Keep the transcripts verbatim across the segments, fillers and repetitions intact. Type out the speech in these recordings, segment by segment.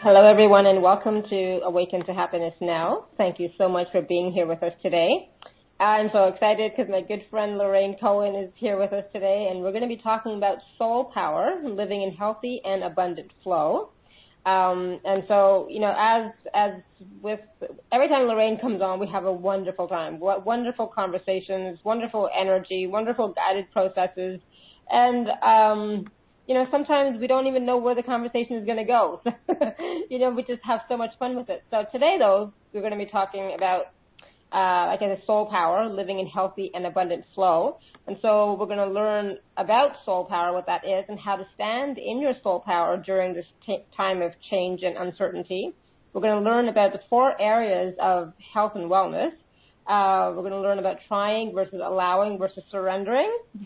Hello, everyone, and welcome to Awaken to Happiness Now. Thank you so much for being here with us today. I'm so excited because my good friend Lorraine Cohen is here with us today, and we're going to be talking about soul power, living in healthy and abundant flow. Um, and so, you know, as as with every time Lorraine comes on, we have a wonderful time. What wonderful conversations, wonderful energy, wonderful guided processes, and um, you know, sometimes we don't even know where the conversation is going to go. You know, we just have so much fun with it. So today, though, we're going to be talking about, uh, like I said, soul power, living in healthy and abundant flow. And so we're going to learn about soul power, what that is, and how to stand in your soul power during this t- time of change and uncertainty. We're going to learn about the four areas of health and wellness. Uh, we're going to learn about trying versus allowing versus surrendering.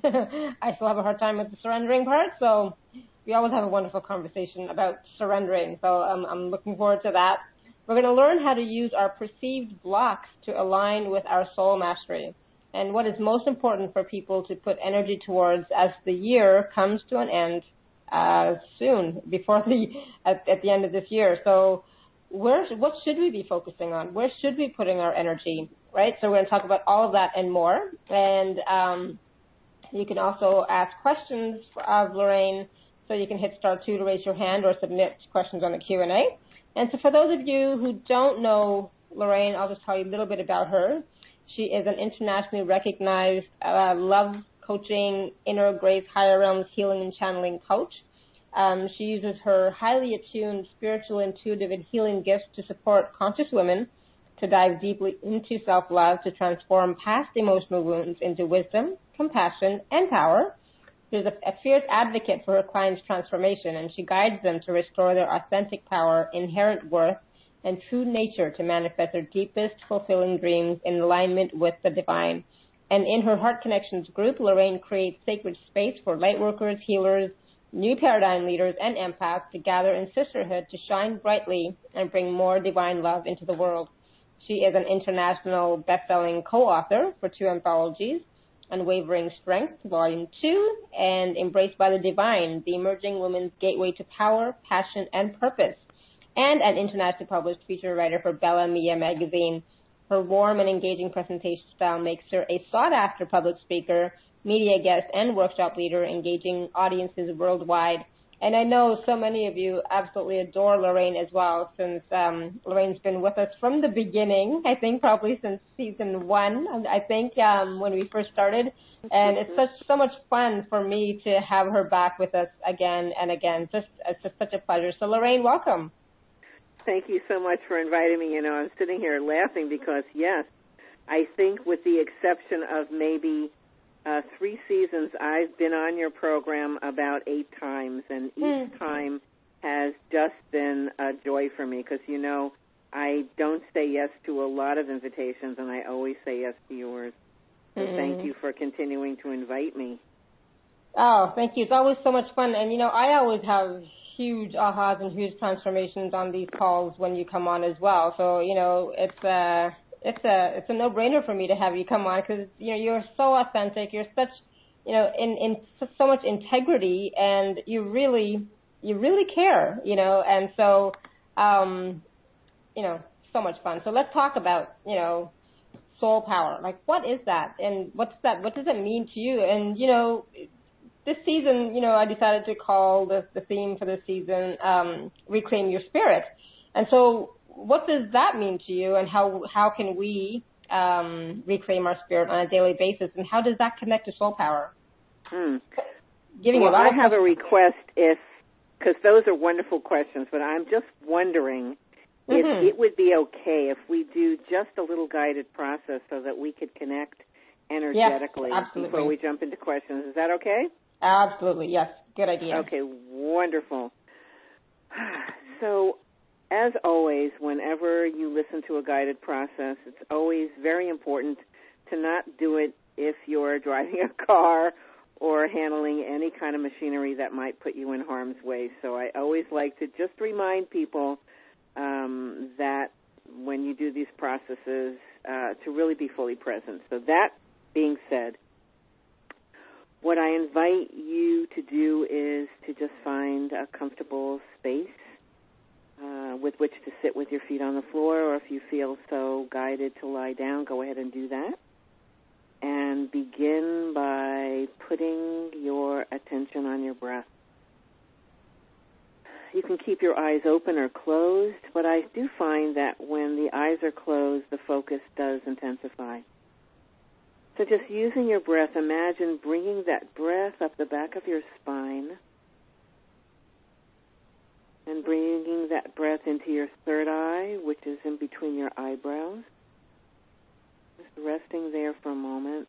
I still have a hard time with the surrendering part, so we always have a wonderful conversation about surrendering. So um, I'm looking forward to that. We're going to learn how to use our perceived blocks to align with our soul mastery and what is most important for people to put energy towards as the year comes to an end uh, soon, before the at, at the end of this year. So where, what should we be focusing on? Where should we be putting our energy? Right, so we're going to talk about all of that and more. And um, you can also ask questions of Lorraine, so you can hit star two to raise your hand or submit questions on the Q and A. And so for those of you who don't know Lorraine, I'll just tell you a little bit about her. She is an internationally recognized uh, love coaching, inner grace, higher realms healing and channeling coach. Um, she uses her highly attuned spiritual, intuitive, and healing gifts to support conscious women to dive deeply into self-love, to transform past emotional wounds into wisdom, compassion, and power. She's a, a fierce advocate for her clients' transformation, and she guides them to restore their authentic power, inherent worth, and true nature to manifest their deepest, fulfilling dreams in alignment with the divine. And in her Heart Connections group, Lorraine creates sacred space for light workers, healers, new paradigm leaders, and empaths to gather in sisterhood to shine brightly and bring more divine love into the world. She is an international best-selling co-author for two anthologies, Unwavering Strength, Volume two, and Embraced by the Divine, The Emerging Woman's Gateway to Power, Passion, and Purpose, and an internationally published feature writer for Bella Mia magazine. Her warm and engaging presentation style makes her a sought-after public speaker, media guest, and workshop leader, engaging audiences worldwide. And I know so many of you absolutely adore Lorraine as well, since um, Lorraine's been with us from the beginning, I think probably since season one, I think, um, when we first started. And it's such so much fun for me to have her back with us again and again. Just It's just such a pleasure. So, Lorraine, welcome. Thank you so much for inviting me. You know, I'm sitting here laughing because, yes, I think with the exception of maybe Uh, three seasons, I've been on your program about eight times, and each mm. time has just been a joy for me because, you know, I don't say yes to a lot of invitations, and I always say yes to yours. So mm. thank you for continuing to invite me. Oh, thank you. It's always so much fun. And, you know, I always have huge ahas and huge transformations on these calls when you come on as well. So, you know, it's uh It's a it's a no-brainer for me to have you come on because, you know, you're so authentic. You're such, you know, in, in so much integrity, and you really you really care, you know. And so, um, you know, so much fun. So let's talk about, you know, soul power. Like, what is that, and what's that? What does it mean to you? And, you know, this season, you know, I decided to call the the theme for this season um, "Reclaim Your Spirit," and so. What does that mean to you, and how how can we um, reclaim our spirit on a daily basis, and how does that connect to soul power? Hmm. Giving well, you a lot I of have questions. a request, if because those are wonderful questions, but I'm just wondering if mm-hmm. it would be okay if we do just a little guided process so that we could connect energetically yes, absolutely. before we jump into questions. Is that okay? Absolutely, yes. Good idea. Okay, wonderful. So, as always, whenever you listen to a guided process, it's always very important to not do it if you're driving a car or handling any kind of machinery that might put you in harm's way. So I always like to just remind people um, that when you do these processes, uh, to really be fully present. So that being said, what I invite you to do is to just find a comfortable space. Uh, uh, with which to sit with your feet on the floor, or if you feel so guided to lie down, go ahead and do that. And begin by putting your attention on your breath. You can keep your eyes open or closed, but I do find that when the eyes are closed, the focus does intensify. So just using your breath, imagine bringing that breath up the back of your spine and bringing that breath into your third eye, which is in between your eyebrows. Just resting there for a moment.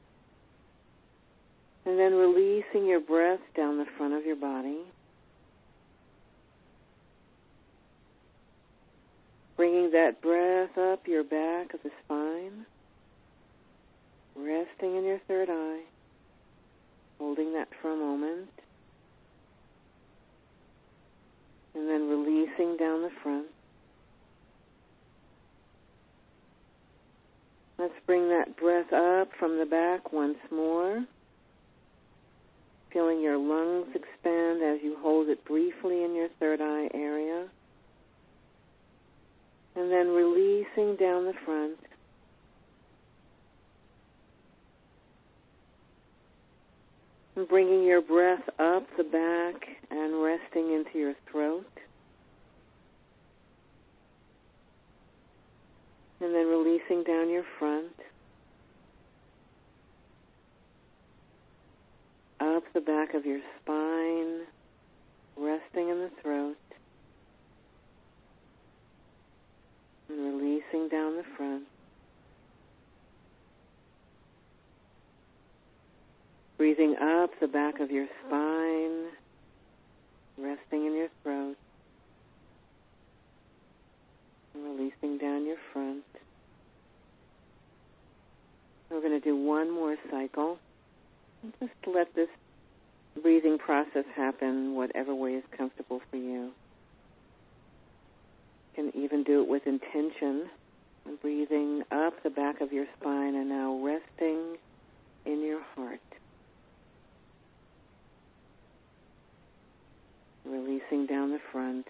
And then releasing your breath down the front of your body. Bringing that breath up your back of the spine. Resting in your third eye. Holding that for a moment. And then releasing down the front. Let's bring that breath up from the back once more. Feeling your lungs expand as you hold it briefly in your third eye area. And then releasing down the front. And bringing your breath up the back and resting into your throat. And then releasing down your front. Up the back of your spine, resting in the throat. And releasing down the front. Breathing up the back of your spine, resting in your throat, and releasing down your front. We're going to do one more cycle. And just let this breathing process happen whatever way is comfortable for you. You can even do it with intention, and breathing up the back of your spine and now resting in your heart. Releasing down the front,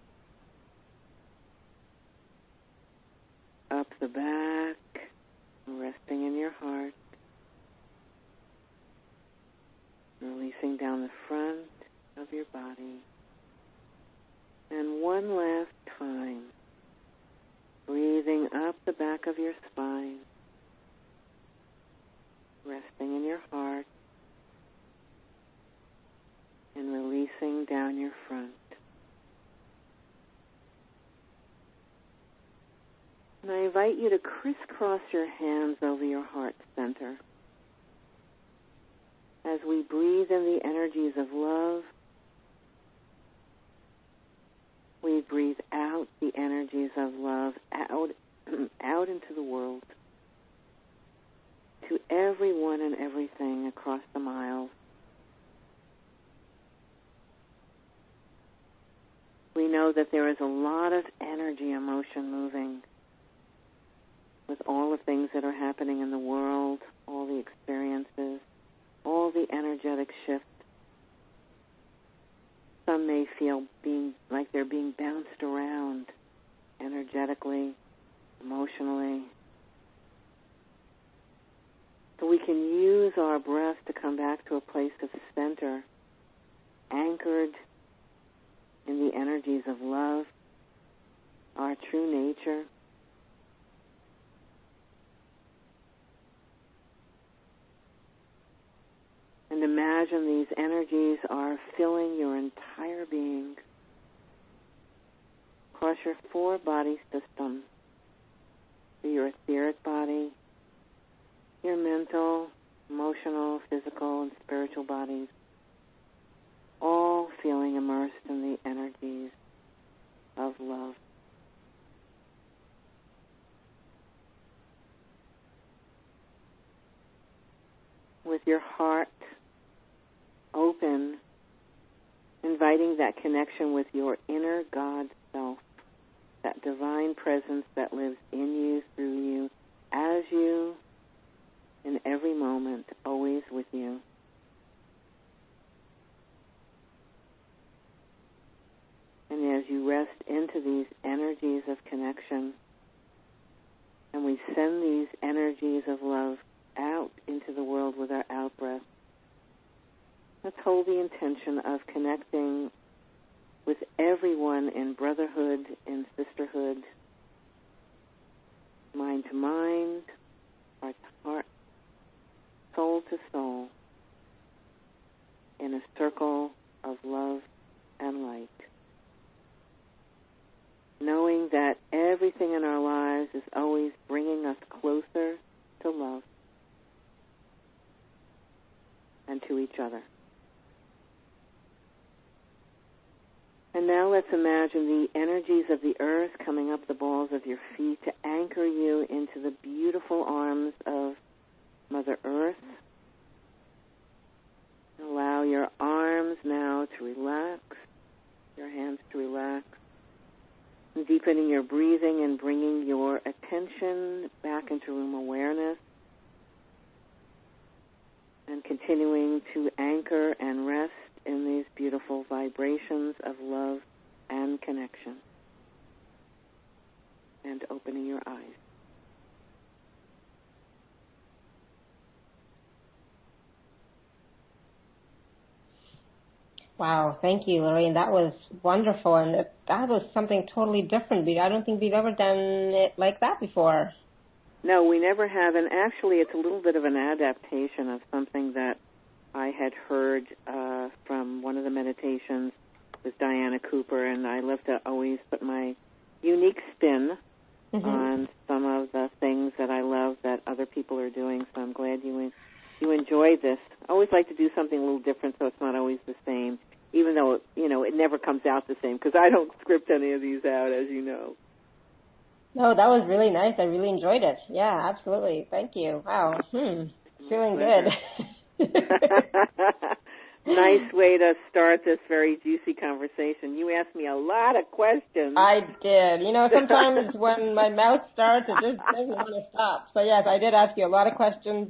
up the back, resting in your heart, releasing down the front of your body. And one last time, breathing up the back of your spine, resting in your heart, and releasing down your front. And I invite you to crisscross your hands over your heart center. As we breathe in the energies of love, we breathe out the energies of love out, out into the world, to everyone and everything across the miles. We know that there is a lot of energy, emotion moving with all the things that are happening in the world, all the experiences, all the energetic shifts. Some may feel being like they're being bounced around energetically, emotionally. So we can use our breath to come back to a place of center, anchored in the energies of love, our true nature. And imagine these energies are filling your entire being, across your four body system, your etheric body, your mental, emotional, physical, and spiritual bodies, all feeling immersed in the energies of love. With your heart open, inviting that connection with your inner God self, that divine presence that lives in you, through you, as you, in every moment, always with you. And as you rest into these energies of connection, and we send these energies of love out into the world with our out-breath. Let's hold the intention of connecting with everyone in brotherhood, in sisterhood, mind to mind, heart to heart, soul to soul, in a circle of love and light. Knowing that everything in our lives is always bringing us closer to love and to each other. And now let's imagine the energies of the earth coming up the balls of your feet to anchor you into the beautiful arms of Mother Earth. Allow your arms now to relax, your hands to relax, deepening your breathing and bringing your attention back into room awareness, and continuing to anchor and rest in these beautiful vibrations of love and connection, and opening your eyes. Wow, thank you, Lorraine. That was wonderful, and that, that was something totally different. I don't think we've ever done it like that before. No, we never have, and actually it's a little bit of an adaptation of something that I had heard uh, from one of the meditations with Diana Cooper, and I love to always put my unique spin mm-hmm. on some of the things that I love that other people are doing, so I'm glad you you enjoyed this. I always like to do something a little different so it's not always the same, even though, you know, it never comes out the same, because I don't script any of these out, as you know. No, that was really nice. I really enjoyed it. Yeah, absolutely. Thank you. Wow. Hmm. Feeling good. Nice way to start this very juicy conversation. You asked me a lot of questions. I did. You know, sometimes when my mouth starts, it just doesn't want to stop. So, yes, I did ask you a lot of questions.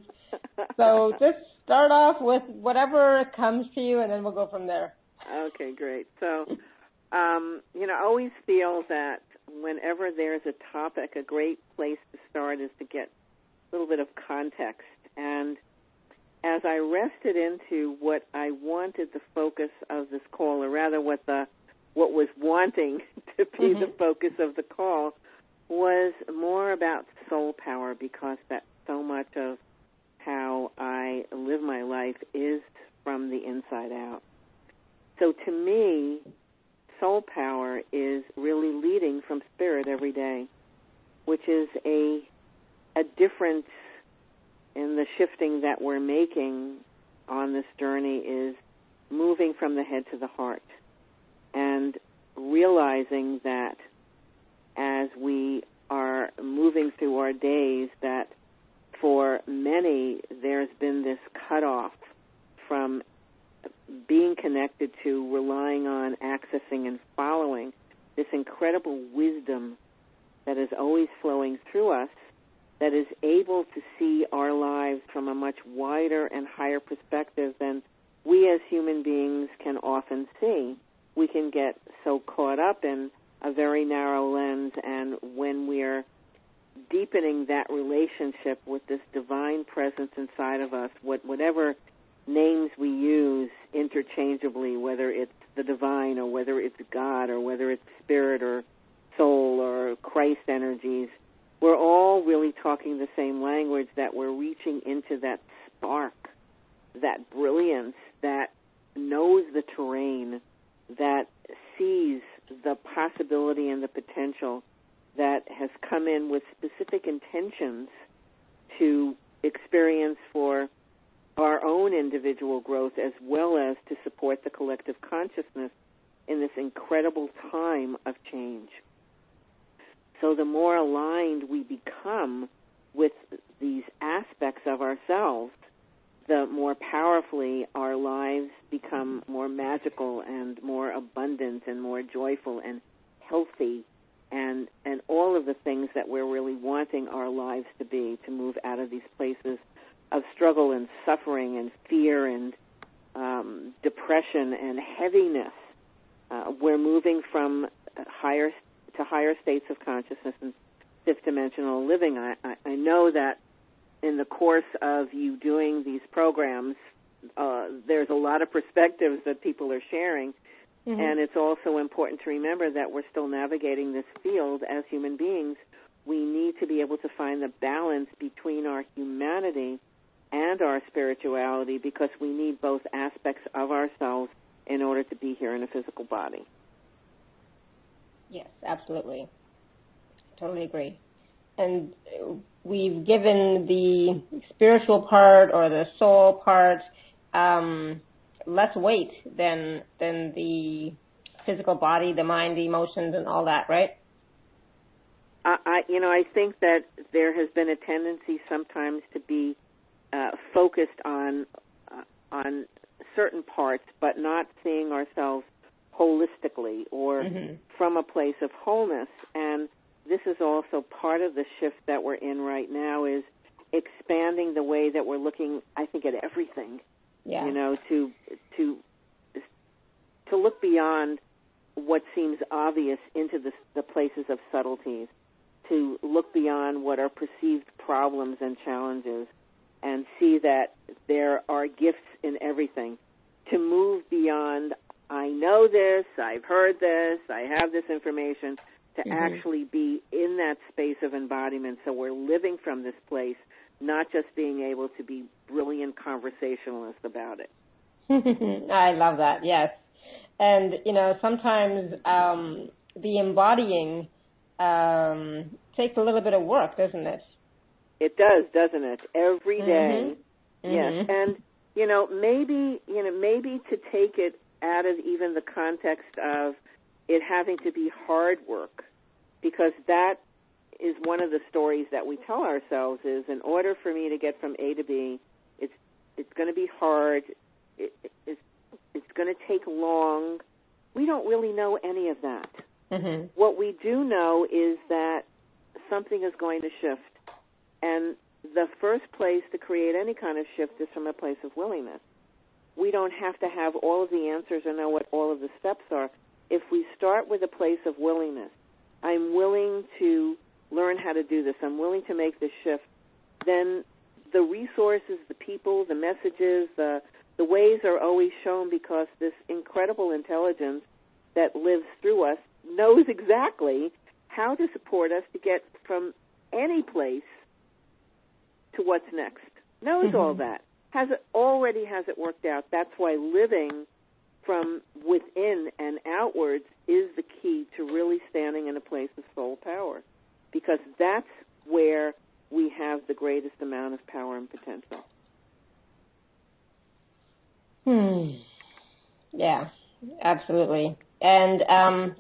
So just start off with whatever comes to you, and then we'll go from there. Okay, great. So, um, you know, I always feel that whenever there's a topic, a great place to start is to get a little bit of context. And as I rested into what I wanted the focus of this call, or rather what the what was wanting to be mm-hmm. the focus of the call, was more about soul power, because that's so much of how I live my life is from the inside out. So to me, soul power is really leading from spirit every day, which is a a difference in the shifting that we're making on this journey, is moving from the head to the heart and realizing that as we are moving through our days, that for many there's been this cutoff from being connected to, relying on, accessing, and following this incredible wisdom that is always flowing through us, that is able to see our lives from a much wider and higher perspective than we as human beings can often see. We can get so caught up in a very narrow lens, and when we're deepening that relationship with this divine presence inside of us, what, whatever names we use interchangeably, whether it's the divine or whether it's God or whether it's spirit or soul or Christ energies, we're all really talking the same language, that we're reaching into that spark, that brilliance that knows the terrain, that sees the possibility and the potential, that has come in with specific intentions to experience for our own individual growth, as well as to support the collective consciousness in this incredible time of change. So the more aligned we become with these aspects of ourselves, the more powerfully our lives become more magical and more abundant and more joyful and healthy, and, and all of the things that we're really wanting our lives to be, to move out of these places of struggle and suffering and fear and um, depression and heaviness. Uh, we're moving from higher to higher states of consciousness and fifth dimensional living. I, I, I know that in the course of you doing these programs, uh, there's a lot of perspectives that people are sharing, mm-hmm. and it's also important to remember that we're still navigating this field as human beings. We need to be able to find the balance between our humanity and our spirituality, because we need both aspects of ourselves in order to be here in a physical body. Yes, absolutely. Totally agree. And we've given the spiritual part or the soul part um, less weight than than the physical body, the mind, the emotions, and all that, right? I, I you know, I think that there has been a tendency sometimes to be uh, focused on uh, on certain parts, but not seeing ourselves holistically or mm-hmm. from a place of wholeness. And this is also part of the shift that we're in right now, is expanding the way that we're looking, I think, at everything. Yeah. You know, to to to look beyond what seems obvious into the, the places of subtleties, to look beyond what are perceived problems and challenges, and see that there are gifts in everything. To move beyond, I know this, I've heard this, I have this information, to mm-hmm. actually be in that space of embodiment. So we're living from this place, not just being able to be brilliant conversationalists about it. I love that, yes. And, you know, sometimes um, the embodying um, takes a little bit of work, doesn't it? It does, doesn't it? Every day. Mm-hmm. Yes. Mm-hmm. And, you know, maybe, you know, maybe to take it out of even the context of it having to be hard work, because that is one of the stories that we tell ourselves, is in order for me to get from A to B, it's it's going to be hard, it, it's, it's going to take long. We don't really know any of that. Mm-hmm. What we do know is that something is going to shift, and the first place to create any kind of shift is from a place of willingness. We don't have to have all of the answers or know what all of the steps are. If we start with a place of willingness, I'm willing to learn how to do this, I'm willing to make this shift, then the resources, the people, the messages, the, the ways are always shown, because this incredible intelligence that lives through us knows exactly how to support us to get from any place to what's next. Knows mm-hmm. all that. Has it already has it worked out. That's why living from within and outwards is the key to really standing in a place of soul power, because that's where we have the greatest amount of power and potential. Hmm. Yeah, absolutely. And um,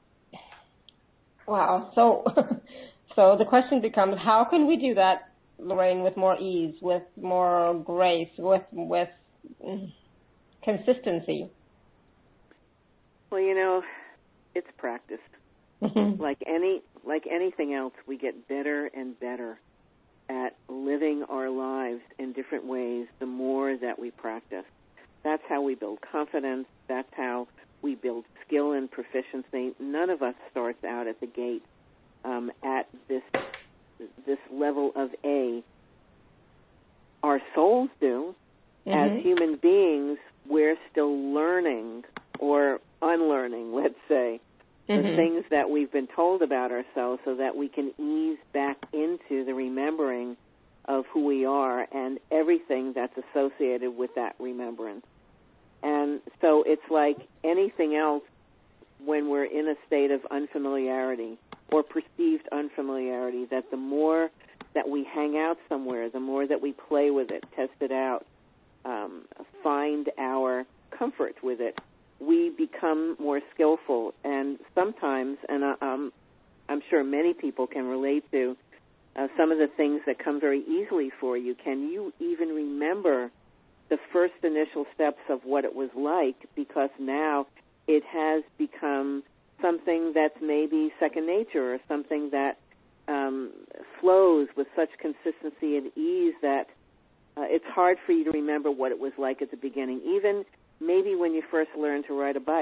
wow. So, so the question becomes, how can we do that, Lorraine, with more ease, with more grace, with with consistency? Well, you know, it's practice. like any like anything else, we get better and better at living our lives in different ways the more that we practice. That's how we build confidence. That's how we build skill and proficiency. None of us starts out at the gate um, at this this level of A. Our souls do. Mm-hmm. As human beings, we're still learning or unlearning, let's say, mm-hmm. the things that we've been told about ourselves, so that we can ease back into the remembering of who we are and everything that's associated with that remembrance. And so it's like anything else when we're in a state of unfamiliarity or perceived unfamiliarity, that the more that we hang out somewhere, the more that we play with it, test it out, um, find our comfort with it, we become more skillful. And sometimes, and I, um, I'm sure many people can relate to, uh, some of the things that come very easily for you. Can you even remember the first initial steps of what it was like? Because now it has become something that's maybe second nature, or something that um, flows with such consistency and ease that uh, it's hard for you to remember what it was like at the beginning. Even maybe when you first learned to ride a bike,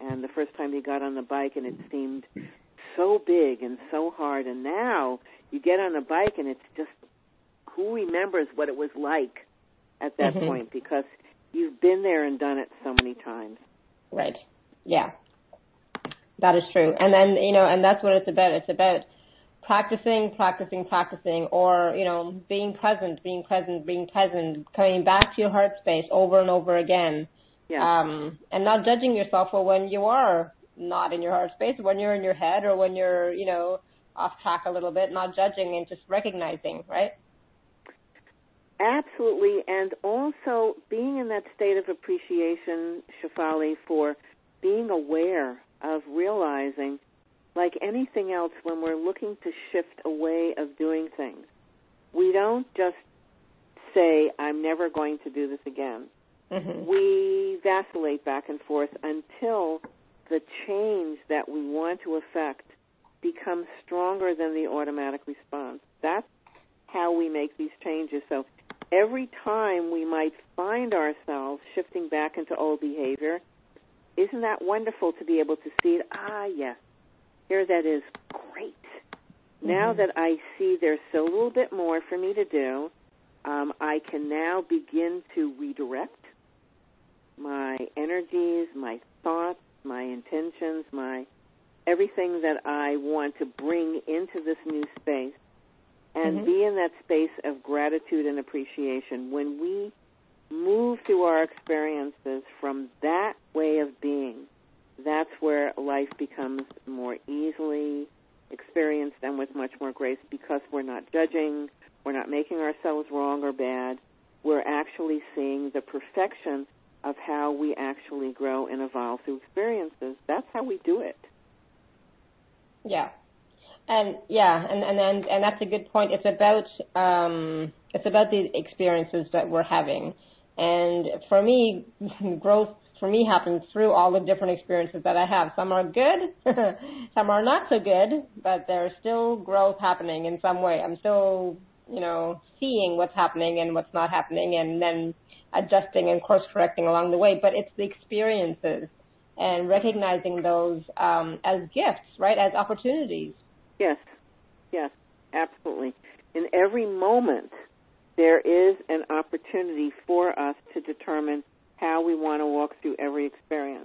and the first time you got on the bike and it seemed so big and so hard, and now you get on the bike and it's just, who remembers what it was like at that mm-hmm. point, because you've been there and done it so many times. Right. Yeah. That is true. And then, you know, and that's what it's about. It's about practicing, practicing, practicing, or, you know, being present, being present, being present, coming back to your heart space over and over again. Yeah. Um, and not judging yourself for when you are not in your heart space, when you're in your head, or when you're, you know, off track a little bit, not judging and just recognizing, right? Absolutely. And also being in that state of appreciation, Shefali, for being aware of realizing, like anything else, when we're looking to shift a way of doing things, we don't just say, I'm never going to do this again. Mm-hmm. We vacillate back and forth until the change that we want to affect becomes stronger than the automatic response. That's how we make these changes. So every time we might find ourselves shifting back into old behavior, isn't that wonderful to be able to see it? Ah, yes, here that is. Great. Mm-hmm. Now that I see there's still a little bit more for me to do, um, I can now begin to redirect my energies, my thoughts, my intentions, my everything that I want to bring into this new space, and mm-hmm. be in that space of gratitude and appreciation. When we move through our experiences from that way of being, that's where life becomes more easily experienced and with much more grace, because we're not judging, we're not making ourselves wrong or bad. We're actually seeing the perfection of how we actually grow and evolve through experiences. That's how we do it. Yeah. And yeah, and, and, and, and that's a good point. It's about um, it's about the experiences that we're having. And for me, growth for me happens through all the different experiences that I have. Some are good, some are not so good, but there's still growth happening in some way. I'm still, you know, seeing what's happening and what's not happening, and then adjusting and course correcting along the way. But it's the experiences and recognizing those um, as gifts, right, as opportunities. Yes, yes, absolutely. In every moment, there is an opportunity for us to determine how we want to walk through every experience.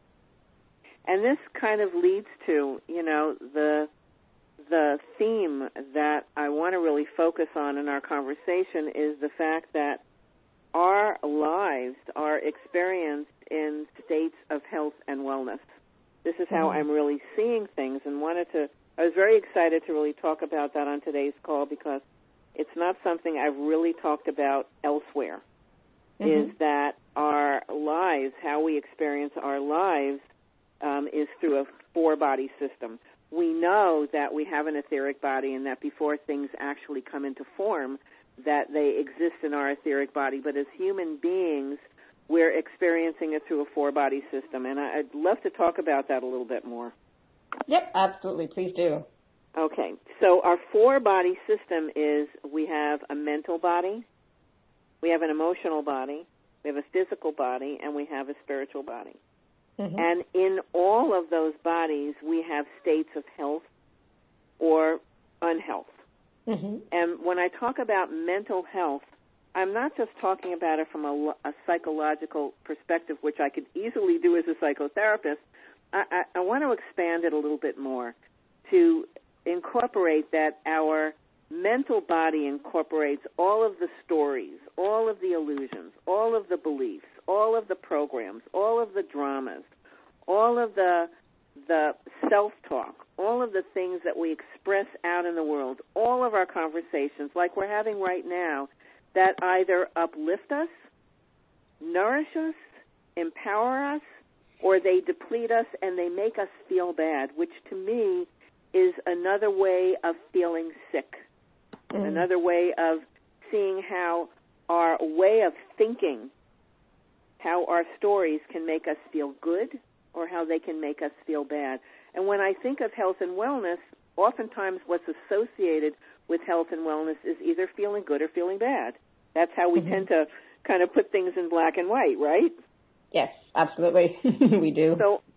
And this kind of leads to, you know, the the theme that I want to really focus on in our conversation is the fact that our lives are experienced in states of health and wellness. This is how mm-hmm. I'm really seeing things, and wanted to, I was very excited to really talk about that on today's call, because it's not something I've really talked about elsewhere, mm-hmm. is that our lives, how we experience our lives, um, is through a four-body system. We know that we have an etheric body, and that before things actually come into form, that they exist in our etheric body. But as human beings, we're experiencing it through a four-body system. And I'd love to talk about that a little bit more. Yep, absolutely. Please do. Okay. So our four-body system is, we have a mental body, we have an emotional body, we have a physical body, and we have a spiritual body. Mm-hmm. And in all of those bodies, we have states of health or unhealth. Mm-hmm. And when I talk about mental health, I'm not just talking about it from a, a psychological perspective, which I could easily do as a psychotherapist. I, I, I want to expand it a little bit more to incorporate that our mental body incorporates all of the stories, all of the illusions, all of the beliefs, all of the programs, all of the dramas, all of the the self-talk, all of the things that we express out in the world, all of our conversations like we're having right now, that either uplift us, nourish us, empower us, or they deplete us and they make us feel bad, which to me is another way of feeling sick, mm. another way of seeing how our way of thinking, how our stories can make us feel good or how they can make us feel bad. And when I think of health and wellness, oftentimes what's associated with health and wellness is either feeling good or feeling bad. That's how we mm-hmm. tend to kind of put things in black and white, right? Yes, absolutely. We do. So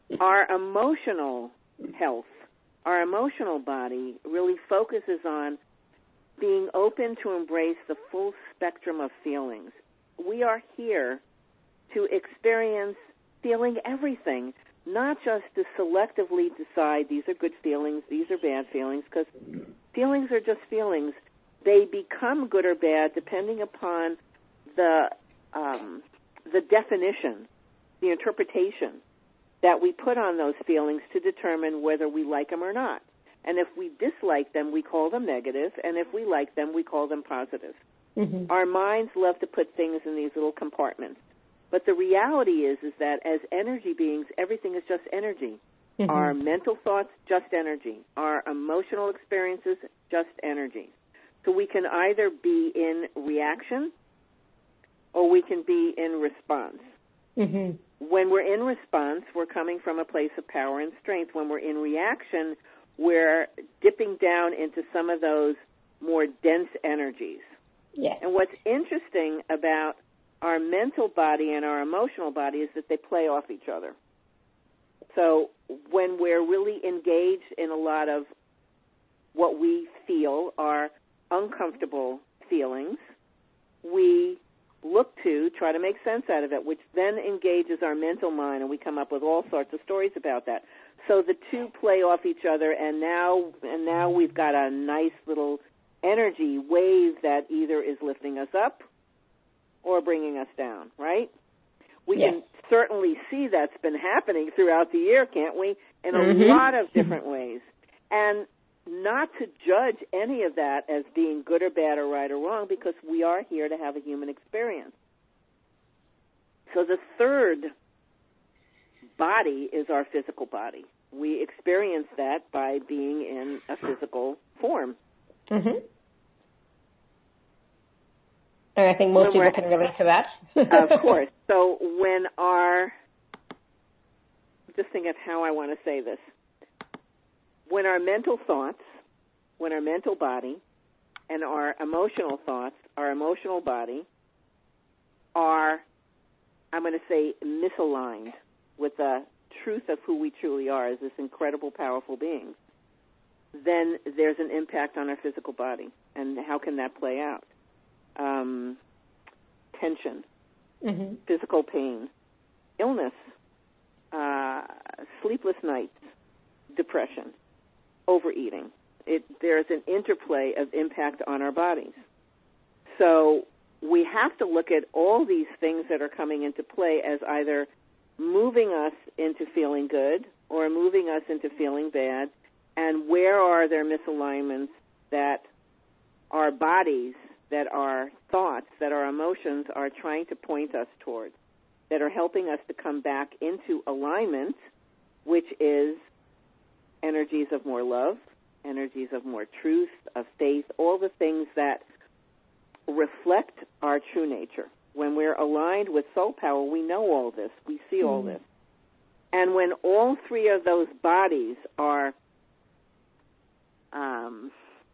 Our emotional health, our emotional body really focuses on being open to embrace the full spectrum of feelings. We are here to experience feeling everything, not just to selectively decide these are good feelings, these are bad feelings, because feelings are just feelings. They become good or bad depending upon the um, the definition, the interpretation that we put on those feelings to determine whether we like them or not. And if we dislike them, we call them negative, and if we like them, we call them positive. Mm-hmm. Our minds love to put things in these little compartments. But the reality is, is that as energy beings, everything is just energy. Mm-hmm. Our mental thoughts, just energy. Our emotional experiences, just energy. So we can either be in reaction or we can be in response. Mm-hmm. When we're in response, we're coming from a place of power and strength. When we're in reaction, we're dipping down into some of those more dense energies. Yes. And what's interesting about our mental body and our emotional body is that they play off each other. So when we're really engaged in a lot of what we feel are uncomfortable feelings, we look to try to make sense out of it, which then engages our mental mind, and we come up with all sorts of stories about that. So the two play off each other, and now and now we've got a nice little energy wave that either is lifting us up or bringing us down, right? We yes. can certainly see that's been happening throughout the year, can't we, in a mm-hmm. lot of different ways. And not to judge any of that as being good or bad or right or wrong, because we are here to have a human experience. So the third body is our physical body. We experience that by being in a physical form. Mm-hmm. And I think most people can relate to that. Of course. So when our, just think of how I want to say this. When our mental thoughts, when our mental body, and our emotional thoughts, our emotional body, are, I'm going to say, misaligned with the truth of who we truly are as this incredible, powerful being, then there's an impact on our physical body. And how can that play out? Um, tension, mm-hmm. physical pain, illness, uh, sleepless nights, depression, overeating. It, there's an interplay of impact on our bodies. So we have to look at all these things that are coming into play as either moving us into feeling good or moving us into feeling bad, and where are there misalignments that our bodies, that our thoughts, that our emotions are trying to point us towards, that are helping us to come back into alignment, which is energies of more love, energies of more truth, of faith, all the things that reflect our true nature. When we're aligned with soul power, we know all this, we see all mm. this. And when all three of those bodies are um,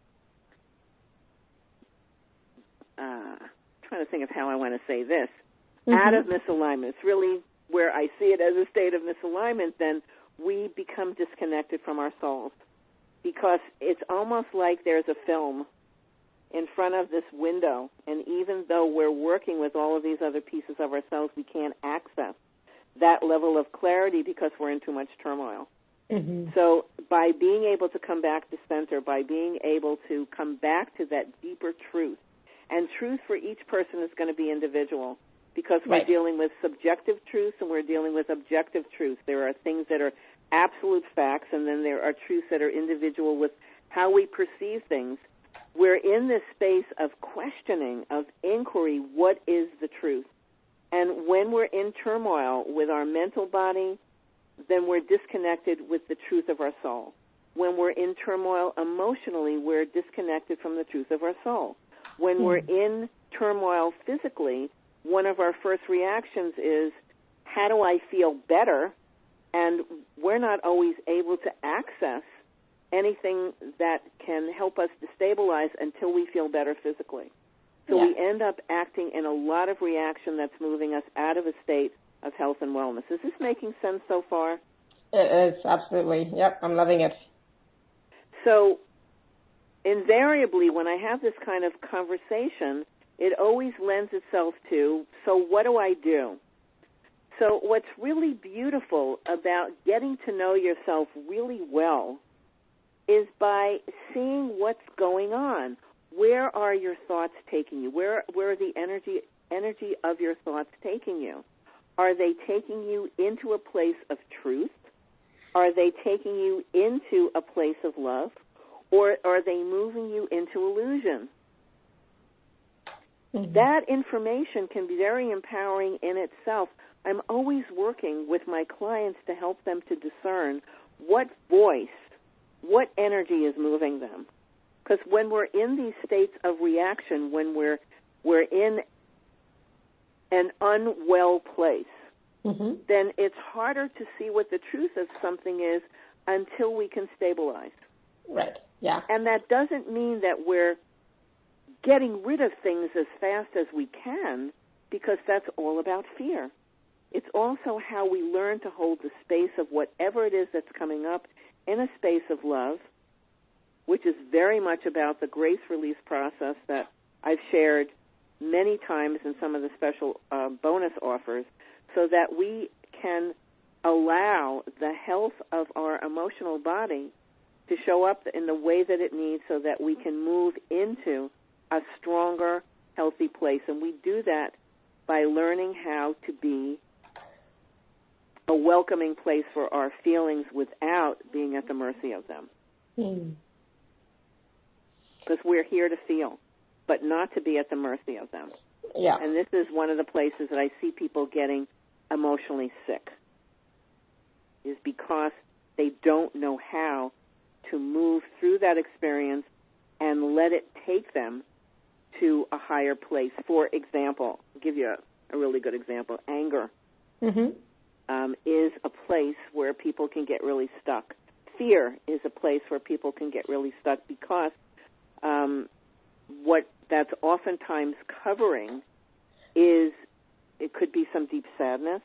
uh, trying to think of how I want to say this, mm-hmm. out of misalignment, it's really where I see it as a state of misalignment, then we become disconnected from our souls, because it's almost like there's a film in front of this window, and even though we're working with all of these other pieces of ourselves, we can't access that level of clarity because we're in too much turmoil. Mm-hmm. So by being able to come back to center, by being able to come back to that deeper truth, and truth for each person is going to be individual, because we're right. dealing with subjective truths and we're dealing with objective truths. There are things that are absolute facts, and then there are truths that are individual with how we perceive things. We're in this space of questioning, of inquiry, what is the truth? And when we're in turmoil with our mental body, then we're disconnected with the truth of our soul. When we're in turmoil emotionally, we're disconnected from the truth of our soul. When mm. we're in turmoil physically, one of our first reactions is, how do I feel better? And we're not always able to access anything that can help us to stabilize until we feel better physically. So yeah. we end up acting in a lot of reaction that's moving us out of a state of health and wellness. Is this making sense so far? It is, absolutely. Yep, I'm loving it. So invariably, when I have this kind of conversation, it always lends itself to, so what do I do? So what's really beautiful about getting to know yourself really well is by seeing what's going on. Where are your thoughts taking you? Where where are the energy energy of your thoughts taking you? Are they taking you into a place of truth? Are they taking you into a place of love? Or are they moving you into illusion? Mm-hmm. That information can be very empowering in itself. I'm always working with my clients to help them to discern what voice, what energy is moving them. Because when we're in these states of reaction, when we're we're in an unwell place, mm-hmm. then it's harder to see what the truth of something is until we can stabilize. Right, yeah. And that doesn't mean that we're getting rid of things as fast as we can, because that's all about fear. It's also how we learn to hold the space of whatever it is that's coming up in a space of love, which is very much about the grace release process that I've shared many times in some of the special uh, bonus offers, so that we can allow the health of our emotional body to show up in the way that it needs, so that we can move into a stronger, healthy place. And we do that by learning how to be a welcoming place for our feelings without being at the mercy of them. Mm. Because we're here to feel, but not to be at the mercy of them. Yeah. And this is one of the places that I see people getting emotionally sick, is because they don't know how to move through that experience and let it take them to a higher place. For example, I'll give you a, a really good example. Anger mm-hmm. um, is a place where people can get really stuck. Fear is a place where people can get really stuck, because Um, what that's oftentimes covering is, it could be some deep sadness.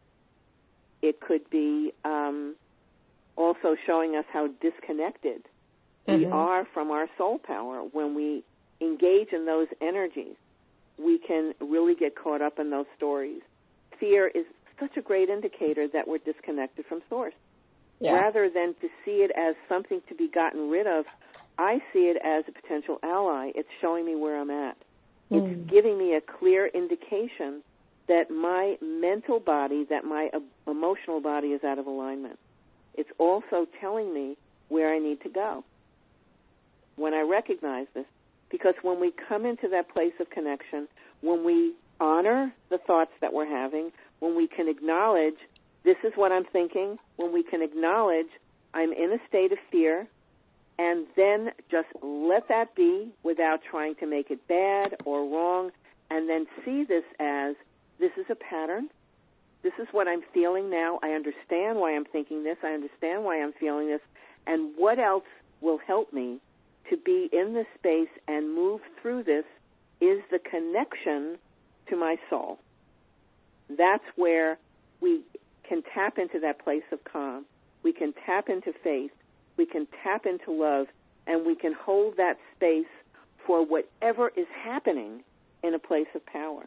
It could be um, also showing us how disconnected mm-hmm. we are from our soul power. When we engage in those energies, we can really get caught up in those stories. Fear is such a great indicator that we're disconnected from source. Yeah. Rather than to see it as something to be gotten rid of, I see it as a potential ally. It's showing me where I'm at. Mm. It's giving me a clear indication that my mental body, that my uh, emotional body is out of alignment. It's also telling me where I need to go when I recognize this. Because when we come into that place of connection, when we honor the thoughts that we're having, when we can acknowledge this is what I'm thinking, when we can acknowledge I'm in a state of fear, and then just let that be without trying to make it bad or wrong, and then see this as, this is a pattern. This is what I'm feeling now. I understand why I'm thinking this. I understand why I'm feeling this. And what else will help me to be in this space and move through this is the connection to my soul. That's where we can tap into that place of calm. We can tap into faith. We can tap into love, and we can hold that space for whatever is happening in a place of power.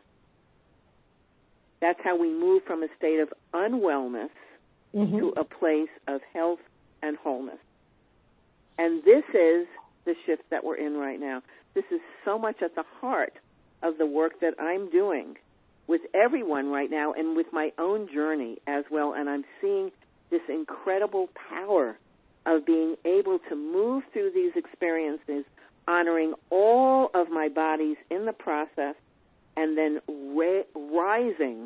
That's how we move from a state of unwellness mm-hmm. to a place of health and wholeness. And this is the shift that we're in right now. This is so much at the heart of the work that I'm doing with everyone right now, and with my own journey as well. And I'm seeing this incredible power of being able to move through these experiences, honoring all of my bodies in the process, and then ra- rising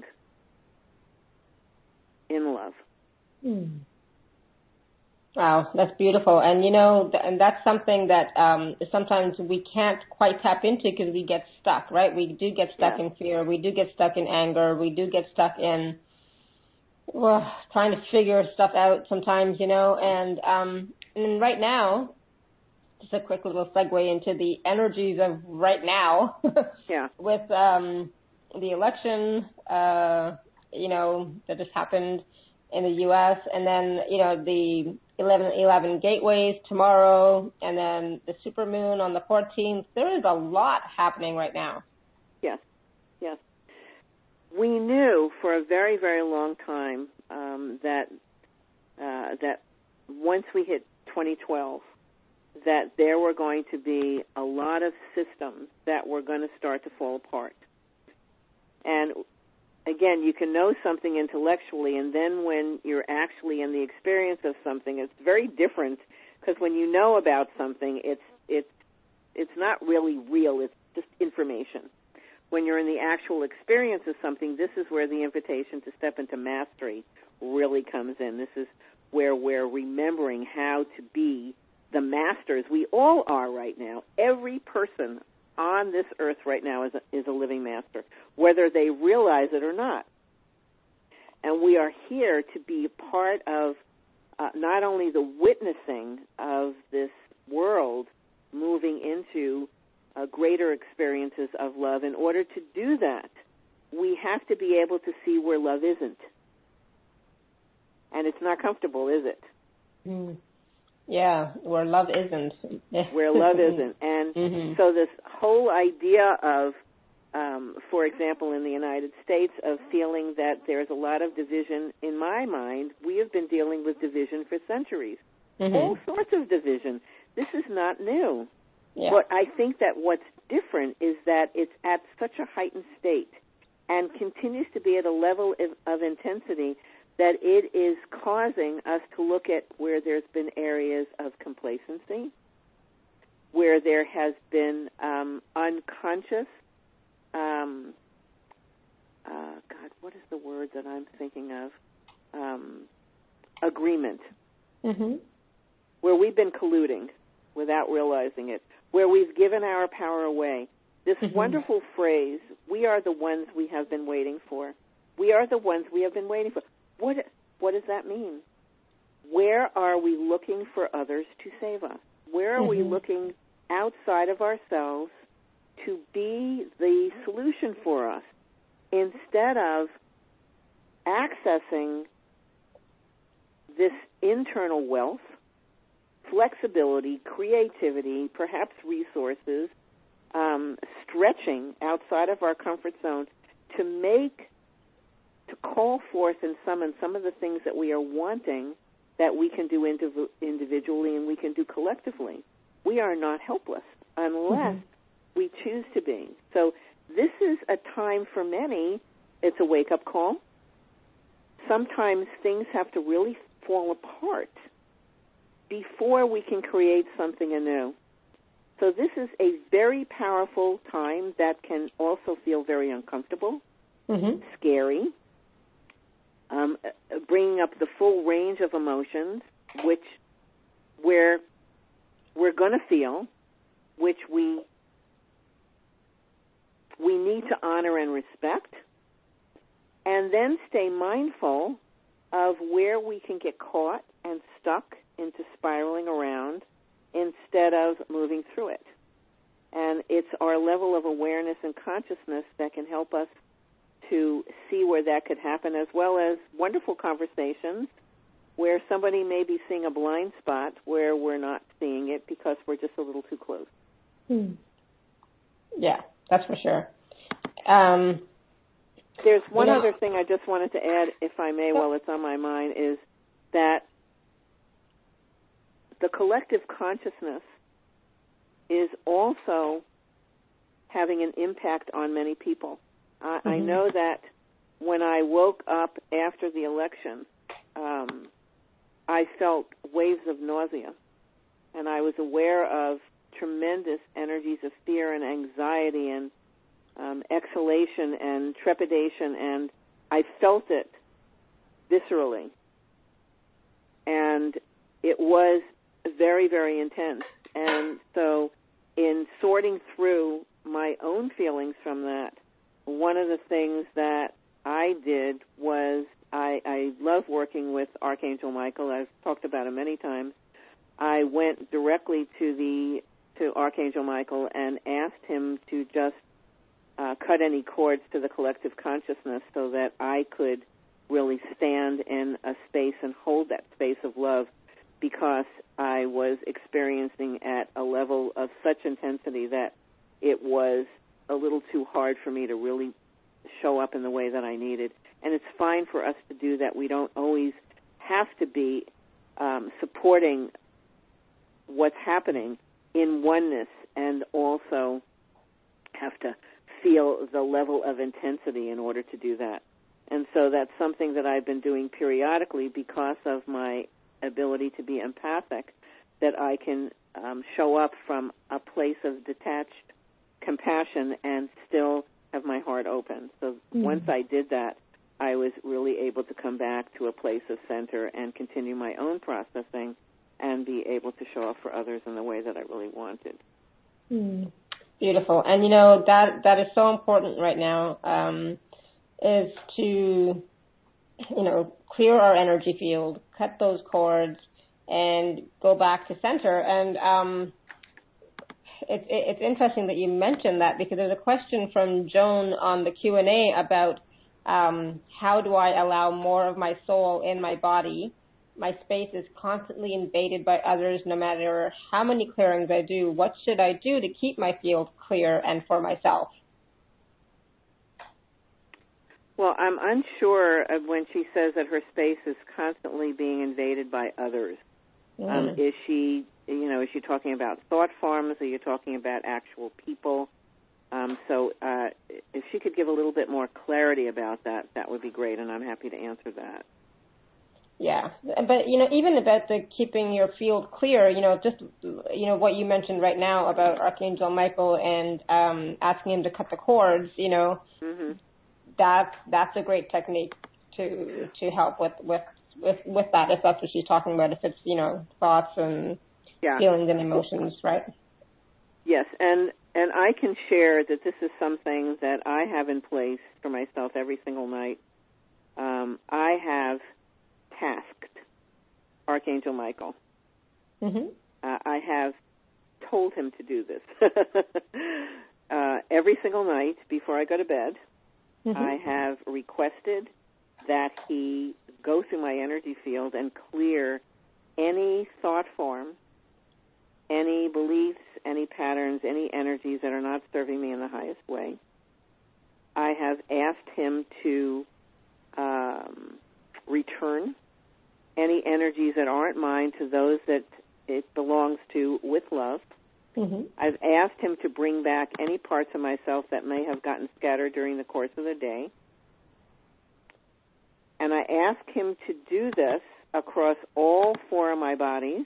in love. Mm. Wow, that's beautiful. And, you know, th- and that's something that um, sometimes we can't quite tap into because we get stuck, right? We do get stuck yeah. in fear. We do get stuck in anger. We do get stuck in well, trying to figure stuff out sometimes, you know, and, um, and right now, just a quick little segue into the energies of right now yeah. with um, the election, uh, you know, that just happened. in the U S, and then, you know, the eleven eleven gateways tomorrow, and then the supermoon on the fourteenth. There is a lot happening right now. Yes, yes. We knew for a very, very long time um, that uh, that once we hit twenty twelve, that there were going to be a lot of systems that were going to start to fall apart. And again, you can know something intellectually, and then when you're actually in the experience of something, it's very different, because when you know about something, it's it's it's not really real, it's just information. When you're in the actual experience of something, this is where the invitation to step into mastery really comes in. This is where we're remembering how to be the masters. We all are right now. Every person on this earth right now is a, is a living master, whether they realize it or not. And we are here to be part of uh, not only the witnessing of this world moving into uh, greater experiences of love. In order to do that, we have to be able to see where love isn't. And it's not comfortable, is it? Mm. Yeah, where love isn't. Where love isn't. And mm-hmm. so this whole idea of, um, for example, in the United States, of feeling that there's a lot of division, in my mind, we have been dealing with division for centuries. Mm-hmm. All sorts of division. This is not new. Yeah. But I think that what's different is that it's at such a heightened state and continues to be at a level of, of intensity that it is causing us to look at where there's been areas of complacency, where there has been um, unconscious, um, uh, God, what is the word that I'm thinking of? Um, agreement, mm-hmm. where we've been colluding without realizing it, where we've given our power away. This mm-hmm. wonderful phrase, we are the ones we have been waiting for. We are the ones we have been waiting for. What what does that mean? Where are we looking for others to save us? Where are mm-hmm. we looking outside of ourselves to be the solution for us, instead of accessing this internal wealth, flexibility, creativity, perhaps resources, um, stretching outside of our comfort zone to make to call forth and summon some of the things that we are wanting that we can do indiv- individually and we can do collectively. We are not helpless unless mm-hmm. we choose to be. So this is a time for many, it's a wake-up call. Sometimes things have to really fall apart before we can create something anew. So this is a very powerful time that can also feel very uncomfortable, mm-hmm. scary, Um, bringing up the full range of emotions, which we're, we're going to feel, which we we need to honor and respect, and then stay mindful of where we can get caught and stuck into spiraling around instead of moving through it. And it's our level of awareness and consciousness that can help us to see where that could happen, as well as wonderful conversations where somebody may be seeing a blind spot where we're not seeing it because we're just a little too close. Hmm. Yeah, that's for sure. Um, There's one you know, other thing I just wanted to add, if I may, while it's on my mind, is that the collective consciousness is also having an impact on many people. I, mm-hmm. I know that when I woke up after the election, um, I felt waves of nausea, and I was aware of tremendous energies of fear and anxiety and um, exhalation and trepidation, and I felt it viscerally. And it was very, very intense. And so in sorting through my own feelings from that, one of the things that I did was I, I love working with Archangel Michael. I've talked about him many times. I went directly to the to Archangel Michael and asked him to just uh, cut any cords to the collective consciousness so that I could really stand in a space and hold that space of love, because I was experiencing at a level of such intensity that it was a little too hard for me to really show up in the way that I needed. And it's fine for us to do that. We don't always have to be um, supporting what's happening in oneness and also have to feel the level of intensity in order to do that. And so that's something that I've been doing periodically because of my ability to be empathic, that I can um, show up from a place of detached compassion and still have my heart open. So mm. once I did that, I was really able to come back to a place of center and continue my own processing and be able to show up for others in the way that I really wanted. Mm. Beautiful. And, you know, that that is so important right now, um, is to, you know, clear our energy field, cut those cords, and go back to center. And um, it, it, it's interesting that you mentioned that, because there's a question from Joan on the Q and A about um, how do I allow more of my soul in my body? My space is constantly invaded by others, no matter how many clearings I do. What should I do to keep my field clear and for myself? Well, I'm unsure of when she says that her space is constantly being invaded by others. Mm. Um, is she, you know, is she talking about thought forms? Are you talking about actual people? Um, so uh, if she could give a little bit more clarity about that, that would be great, and I'm happy to answer that. Yeah, but, you know, even about the keeping your field clear, you know, just, you know, what you mentioned right now about Archangel Michael and um, asking him to cut the cords, you know, mm-hmm. that's, that's a great technique to to help with, with, with, with that, if that's what she's talking about, if it's, you know, thoughts and yeah. feelings and emotions, right? Yes, and, and I can share that this is something that I have in place for myself every single night. Um, I have tasked Archangel Michael. Mm-hmm. Uh, I have told him to do this. uh, every single night before I go to bed, mm-hmm. I have requested that he go through my energy field and clear any thought form, any beliefs, any patterns, any energies that are not serving me in the highest way. I have asked him to um, return any energies that aren't mine to those that it belongs to with love. Mm-hmm. I've asked him to bring back any parts of myself that may have gotten scattered during the course of the day. And I ask him to do this across all four of my bodies.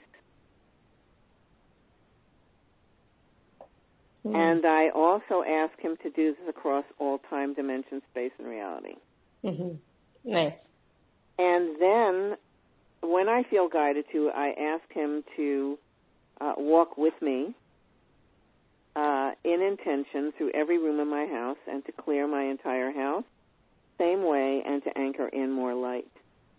Mm-hmm. And I also ask him to do this across all time, dimension, space, and reality. Mm-hmm. Nice. And then when I feel guided to, I ask him to uh, walk with me uh, in intention through every room in my house and to clear my entire house, same way, and to anchor in more light.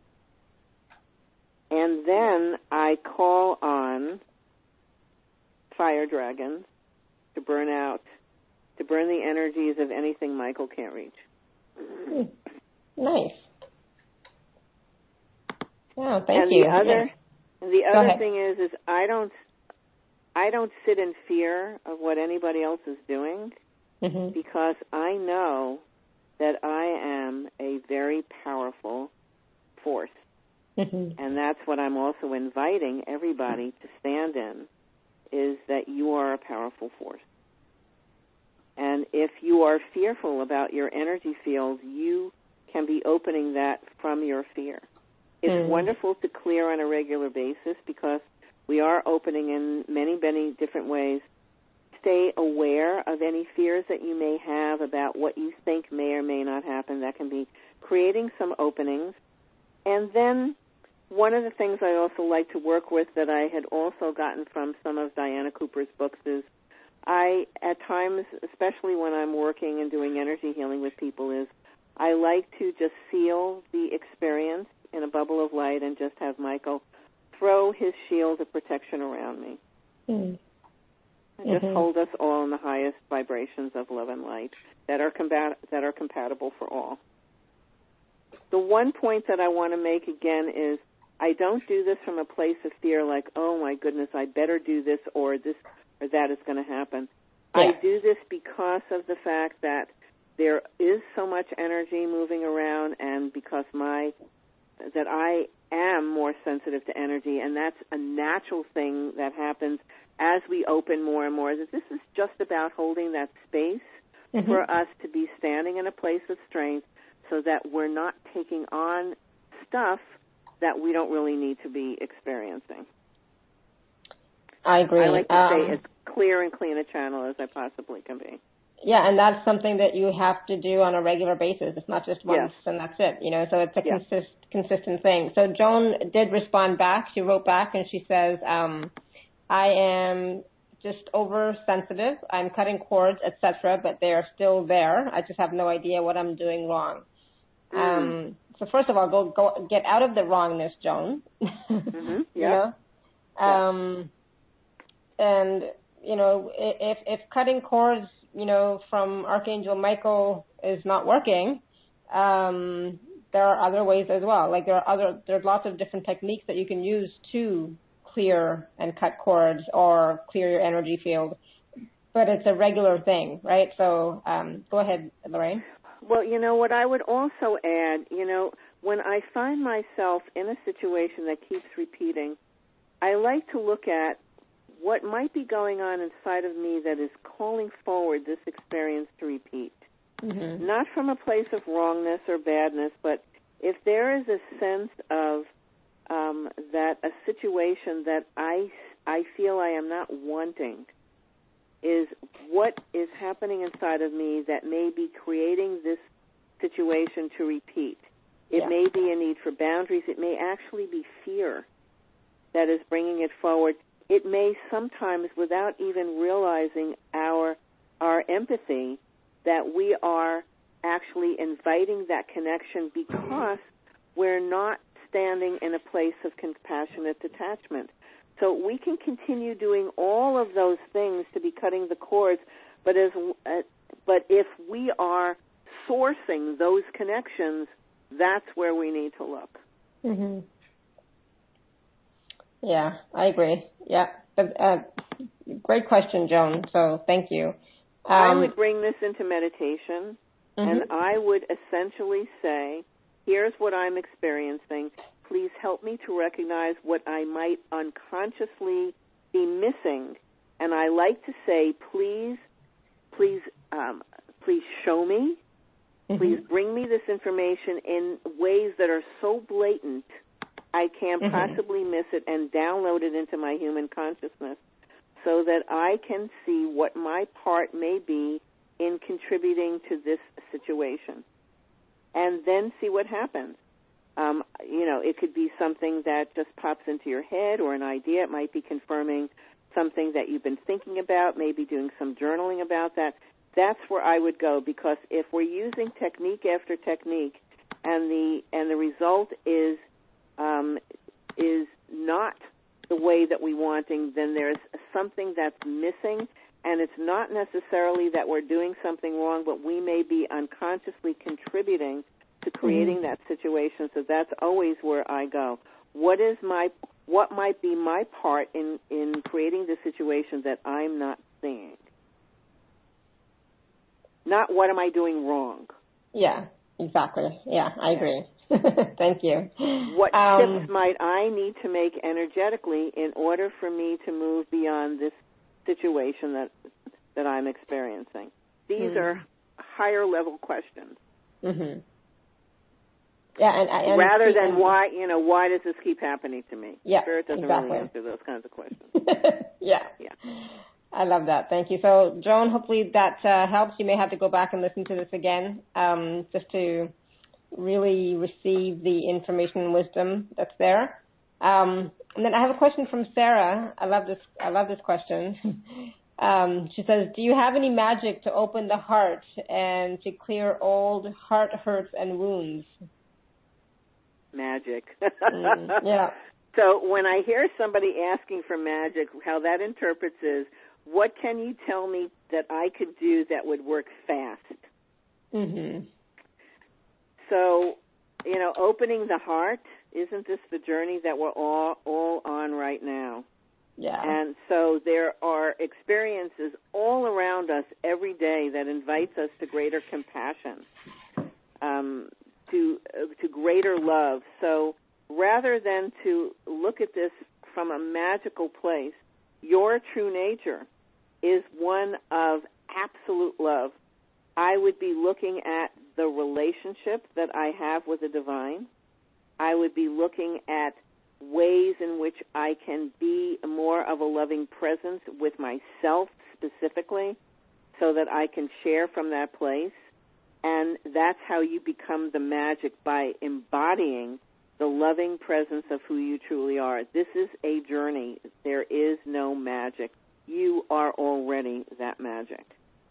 And then I call on fire dragons to burn out, to burn the energies of anything Michael can't reach. Mm. Nice. Oh, thank and you. the other, yeah. the other thing is, is I don't, I don't sit in fear of what anybody else is doing, mm-hmm. because I know that I am a very powerful force, mm-hmm. and that's what I'm also inviting everybody to stand in, is that you are a powerful force. And if you are fearful about your energy field, you can be opening that from your fear. It's mm. wonderful to clear on a regular basis because we are opening in many, many different ways. Stay aware of any fears that you may have about what you think may or may not happen. That can be creating some openings. And then one of the things I also like to work with that I had also gotten from some of Diana Cooper's books is I, at times, especially when I'm working and doing energy healing with people, is I like to just seal the experience in a bubble of light and just have Michael throw his shield of protection around me. Mm. And just mm-hmm. hold us all in the highest vibrations of love and light that are combat- that are compatible for all. the one point that I want to make again is I don't do this from a place of fear like, oh, my goodness, I better do this or this or that is going to happen. Yeah. I do this because of the fact that there is so much energy moving around and because my that I am more sensitive to energy, and that's a natural thing that happens as we open more and more. This is just about holding that space mm-hmm. for us to be standing in a place of strength so that we're not taking on stuff that we don't really need to be experiencing. I agree. I like to um, say as clear and clean a channel as I possibly can be. Yeah, and that's something that you have to do on a regular basis. It's not just once yes. and that's it, you know, so it's a yes. consist, consistent thing. So Joan did respond back. She wrote back and she says, um, I am just oversensitive. I'm cutting cords, et cetera, but they are still there. I just have no idea what I'm doing wrong. Mm. Um, so first of all, go, go get out of the wrongness, Joan. mm-hmm. You know? Um, and, you know, if, if cutting cords, you know, from Archangel Michael is not working, um, there are other ways as well. Like there are other, there's lots of different techniques that you can use to clear and cut cords or clear your energy field. But it's a regular thing, right? So um, go ahead, Lorraine. Well, you know, what I would also add, you know, when I find myself in a situation that keeps repeating, I like to look at what might be going on inside of me that is calling forward this experience to repeat. Mm-hmm. Not from a place of wrongness or badness, but if there is a sense of um, that a situation that I, I feel I am not wanting is what is happening inside of me that may be creating this situation to repeat. It yeah. may be a need for boundaries. It may actually be fear that is bringing it forward. It may sometimes, without even realizing our our empathy, that we are actually inviting that connection because we're not standing in a place of compassionate detachment. So we can continue doing all of those things to be cutting the cords, but as uh, but if we are sourcing those connections, that's where we need to look. Mm-hmm. Yeah, I agree. Yeah, uh, great question, Joan. So thank you. Um, I would bring this into meditation, mm-hmm. and I would essentially say, here's what I'm experiencing. Please help me to recognize what I might unconsciously be missing. And I like to say, please, please, um, please show me. Mm-hmm. Please bring me this information in ways that are so blatant I can't mm-hmm. possibly miss it, and download it into my human consciousness so that I can see what my part may be in contributing to this situation, and then see what happens. Um, you know, it could be something that just pops into your head or an idea. It might be confirming something that you've been thinking about, maybe doing some journaling about that. That's where I would go, because if we're using technique after technique and the and the result is Um, is not the way that we wanting, then there's something that's missing, and it's not necessarily that we're doing something wrong, but we may be unconsciously contributing to creating mm-hmm. that situation. So that's always where I go. What is my, what might be my part in, in creating the situation that I'm not seeing? Not what am I doing wrong? Yeah, exactly. Yeah, I agree. Thank you. What um, tips might I need to make energetically in order for me to move beyond this situation that that I'm experiencing? These mm-hmm. are higher level questions. Mm-hmm. Yeah, and, and rather and, than why, you know, why does this keep happening to me? Yeah, Spirit doesn't exactly. really answer those kinds of questions. yeah, yeah. I love that. Thank you. So, Joan, hopefully that uh, helps. You may have to go back and listen to this again, um, just to really receive the information and wisdom that's there. Um, and then I have a question from Sarah. I love this. I love this question. um, she says, "Do you have any magic to open the heart and to clear old heart hurts and wounds?" Magic. mm, yeah. So when I hear somebody asking for magic, how that interprets is, what can you tell me that I could do that would work fast? Mm-hmm. So you know, opening the heart, isn't this the journey that we're all all on right now? Yeah. And so there are experiences all around us every day that invites us to greater compassion, um, to uh, to greater love. So rather than to look at this from a magical place, your true nature is one of absolute love. I would be looking at the relationship that I have with the divine. I would be looking at ways in which I can be more of a loving presence with myself specifically so that I can share from that place. And that's how you become the magic, by embodying the loving presence of who you truly are. This is a journey. There is no magic. You are already that magic.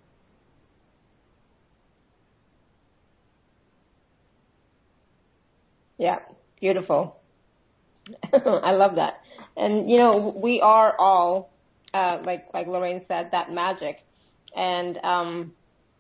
Yeah, beautiful. I love that. And, you know, we are all, uh, like like Lorraine said, that magic. And, um,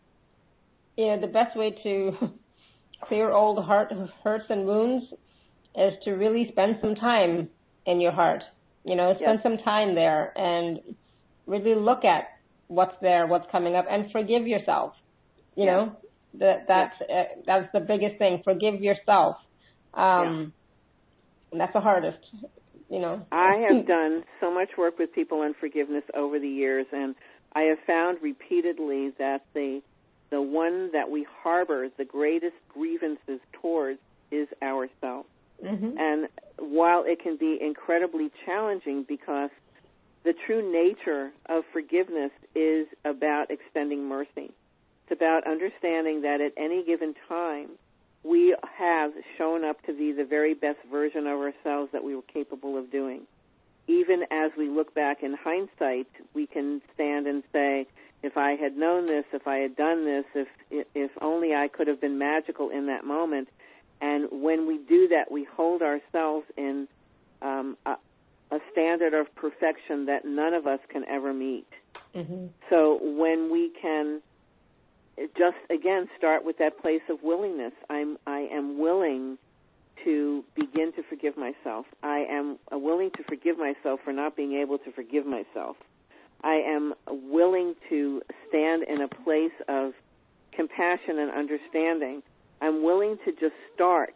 you know, the best way to clear old heart hurts and wounds is to really spend some time in your heart. You know, spend Yes. some time there and really look at what's there, what's coming up, and forgive yourself. You Yeah. know, that that's Yeah. uh, that's the biggest thing. Forgive yourself. Um, yeah. And that's the hardest. You know, I have done so much work with people on forgiveness over the years, and I have found repeatedly that the the one that we harbor the greatest grievances towards is ourselves. Mm-hmm. And while it can be incredibly challenging, because the true nature of forgiveness is about extending mercy. It's about understanding that at any given time, we have shown up to be the very best version of ourselves that we were capable of doing. Even as we look back in hindsight, we can stand and say, if I had known this, if I had done this, if if only I could have been magical in that moment. And when we do that, we hold ourselves in um, a, a standard of perfection that none of us can ever meet. Mm-hmm. So when we can just, again, start with that place of willingness, I'm, I am willing to begin to forgive myself. I am willing to forgive myself for not being able to forgive myself. I am willing to stand in a place of compassion and understanding. I'm willing to just start.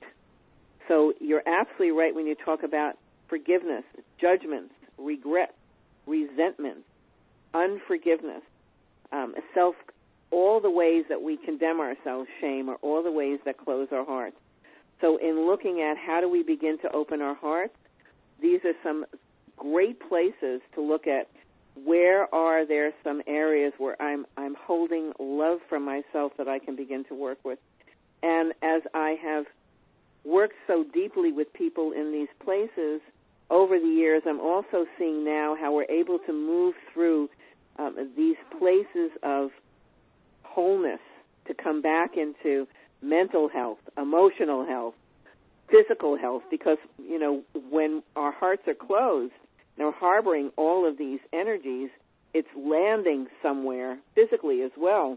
So you're absolutely right when you talk about forgiveness, judgments, regret, resentment, unforgiveness, um, self, all the ways that we condemn ourselves, shame, or all the ways that close our hearts. So in looking at how do we begin to open our hearts, these are some great places to look at. Where are there some areas where I'm I'm holding love from myself that I can begin to work with? And as I have worked so deeply with people in these places over the years, I'm also seeing now how we're able to move through um, these places of wholeness to come back into mental health, emotional health, physical health, because, you know, when our hearts are closed and we're harboring all of these energies, it's landing somewhere physically as well.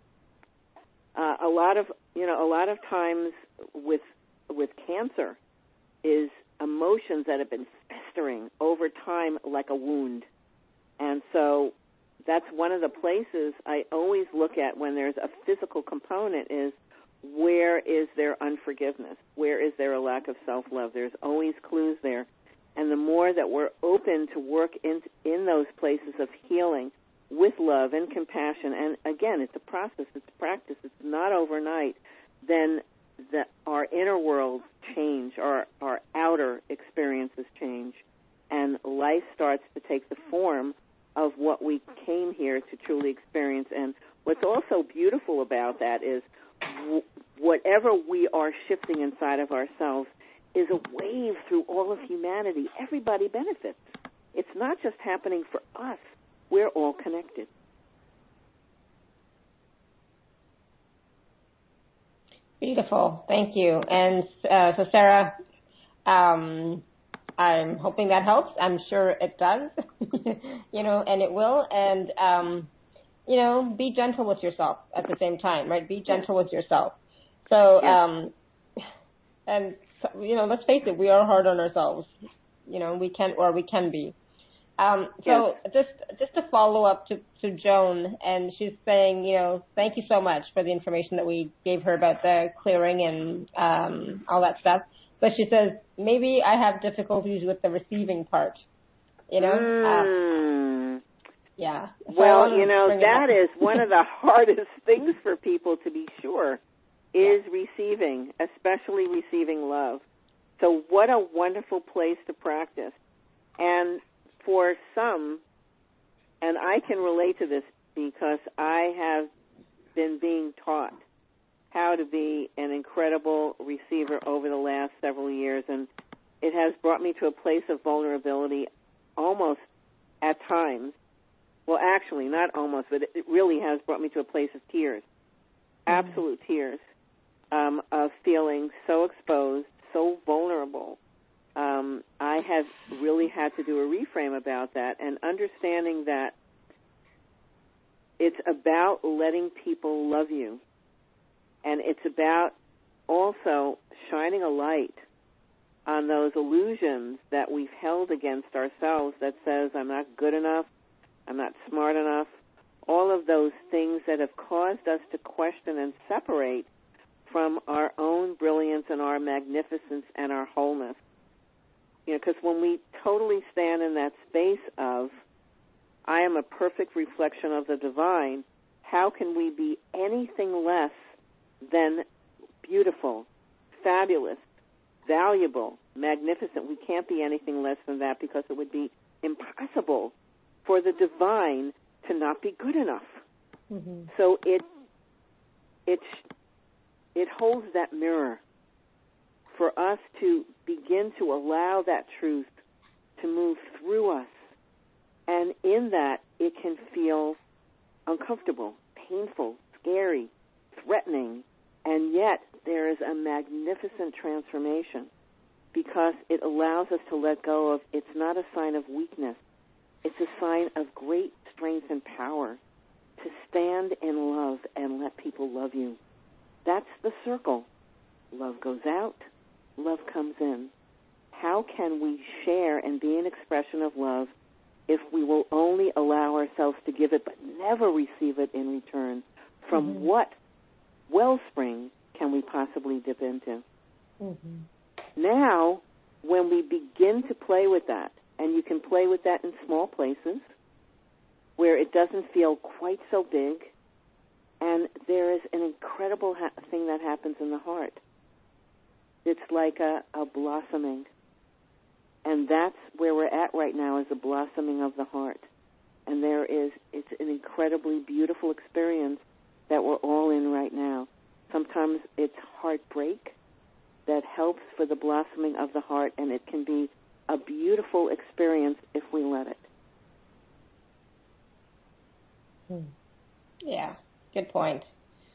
Uh, a lot of, you know, a lot of times with with cancer is emotions that have been festering over time like a wound. And so that's one of the places I always look at when there's a physical component is, where is there unforgiveness? Where is there a lack of self-love? There's always clues there. And the more that we're open to work in in those places of healing with love and compassion, and again, it's a process, it's a practice, it's not overnight, then the, our inner worlds change, our, our outer experiences change, and life starts to take the form of what we came here to truly experience. And what's also beautiful about that is w- whatever we are shifting inside of ourselves is a wave through all of humanity. Everybody benefits. It's not just happening for us. We're all connected. Beautiful. Thank you. And uh, so, Sarah, um, I'm hoping that helps. I'm sure it does, you know, and it will. And, um, you know, be gentle with yourself at the same time, right? Be gentle with yourself. So, Yeah. um, and, you know, let's face it, we are hard on ourselves. You know, we can, or we can be. Um, so yes. just just to follow up to, to Joan, and she's saying, you know, thank you so much for the information that we gave her about the clearing and um, all that stuff. But she says, maybe I have difficulties with the receiving part, you know? Mm. Uh, yeah. So well, you know, that is one of the hardest things for people, to be sure, is yeah. receiving, especially receiving love. So what a wonderful place to practice. And for some, and I can relate to this because I have been being taught how to be an incredible receiver over the last several years, and it has brought me to a place of vulnerability almost at times. Well, actually, not almost, but it really has brought me to a place of tears, mm-hmm. absolute tears, um, of feeling so exposed, so vulnerable. Um, I have really had to do a reframe about that and understanding that it's about letting people love you, and it's about also shining a light on those illusions that we've held against ourselves that says, I'm not good enough, I'm not smart enough, all of those things that have caused us to question and separate from our own brilliance and our magnificence and our wholeness. You know, because when we totally stand in that space of, I am a perfect reflection of the divine, how can we be anything less than beautiful, fabulous, valuable, magnificent? We can't be anything less than that because it would be impossible for the divine to not be good enough. Mm-hmm. So it, it, it holds that mirror for us to begin to allow that truth to move through us. And in that, it can feel uncomfortable, painful, scary, threatening, and yet there is a magnificent transformation because it allows us to let go of, it's not a sign of weakness, it's a sign of great strength and power to stand in love and let people love you. That's the circle. Love goes out, love comes in. How can we share and be an expression of love if we will only allow ourselves to give it but never receive it in return? From mm-hmm. what wellspring can we possibly dip into? Mm-hmm. Now, when we begin to play with that, and you can play with that in small places where it doesn't feel quite so big, and there is an incredible ha- thing that happens in the heart. It's like a, a blossoming. And that's where we're at right now, is a blossoming of the heart. And there is, it's an incredibly beautiful experience that we're all in right now. Sometimes it's heartbreak that helps for the blossoming of the heart, and it can be a beautiful experience if we let it. Yeah, good point.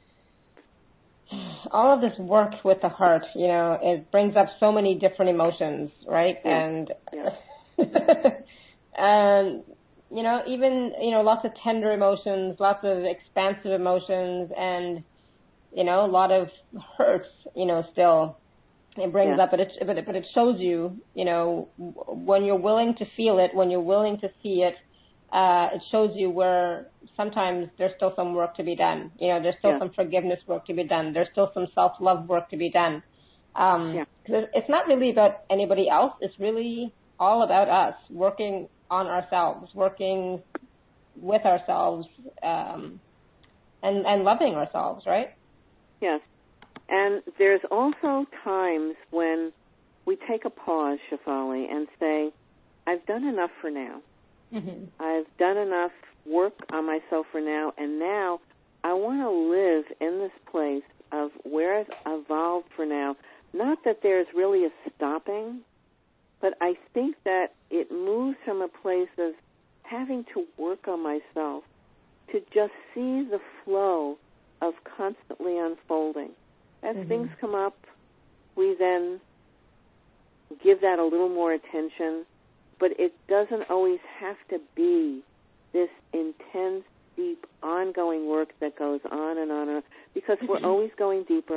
All of this work with the heart, you know, it brings up so many different emotions, right? Yeah. And, yeah. and, you know, even, you know, lots of tender emotions, lots of expansive emotions, and, you know, a lot of hurts, you know, still it brings yeah. up, but it, but it, but it shows you, you know, when you're willing to feel it, when you're willing to see it, Uh, it shows you where sometimes there's still some work to be done. You know, there's still yeah. some forgiveness work to be done. There's still some self-love work to be done. Um, yeah. 'cause it's not really about anybody else. It's really all about us, working on ourselves, working with ourselves, um, and, and loving ourselves, right? Yes. And there's also times when we take a pause, Shefali, and say, I've done enough for now. Mm-hmm. I've done enough work on myself for now, and now I want to live in this place of where I've evolved for now. Not that there's really a stopping, but I think that it moves from a place of having to work on myself to just see the flow of constantly unfolding. As mm-hmm. things come up, we then give that a little more attention. But it doesn't always have to be this intense, deep, ongoing work that goes on and on, and on because we're always going deeper,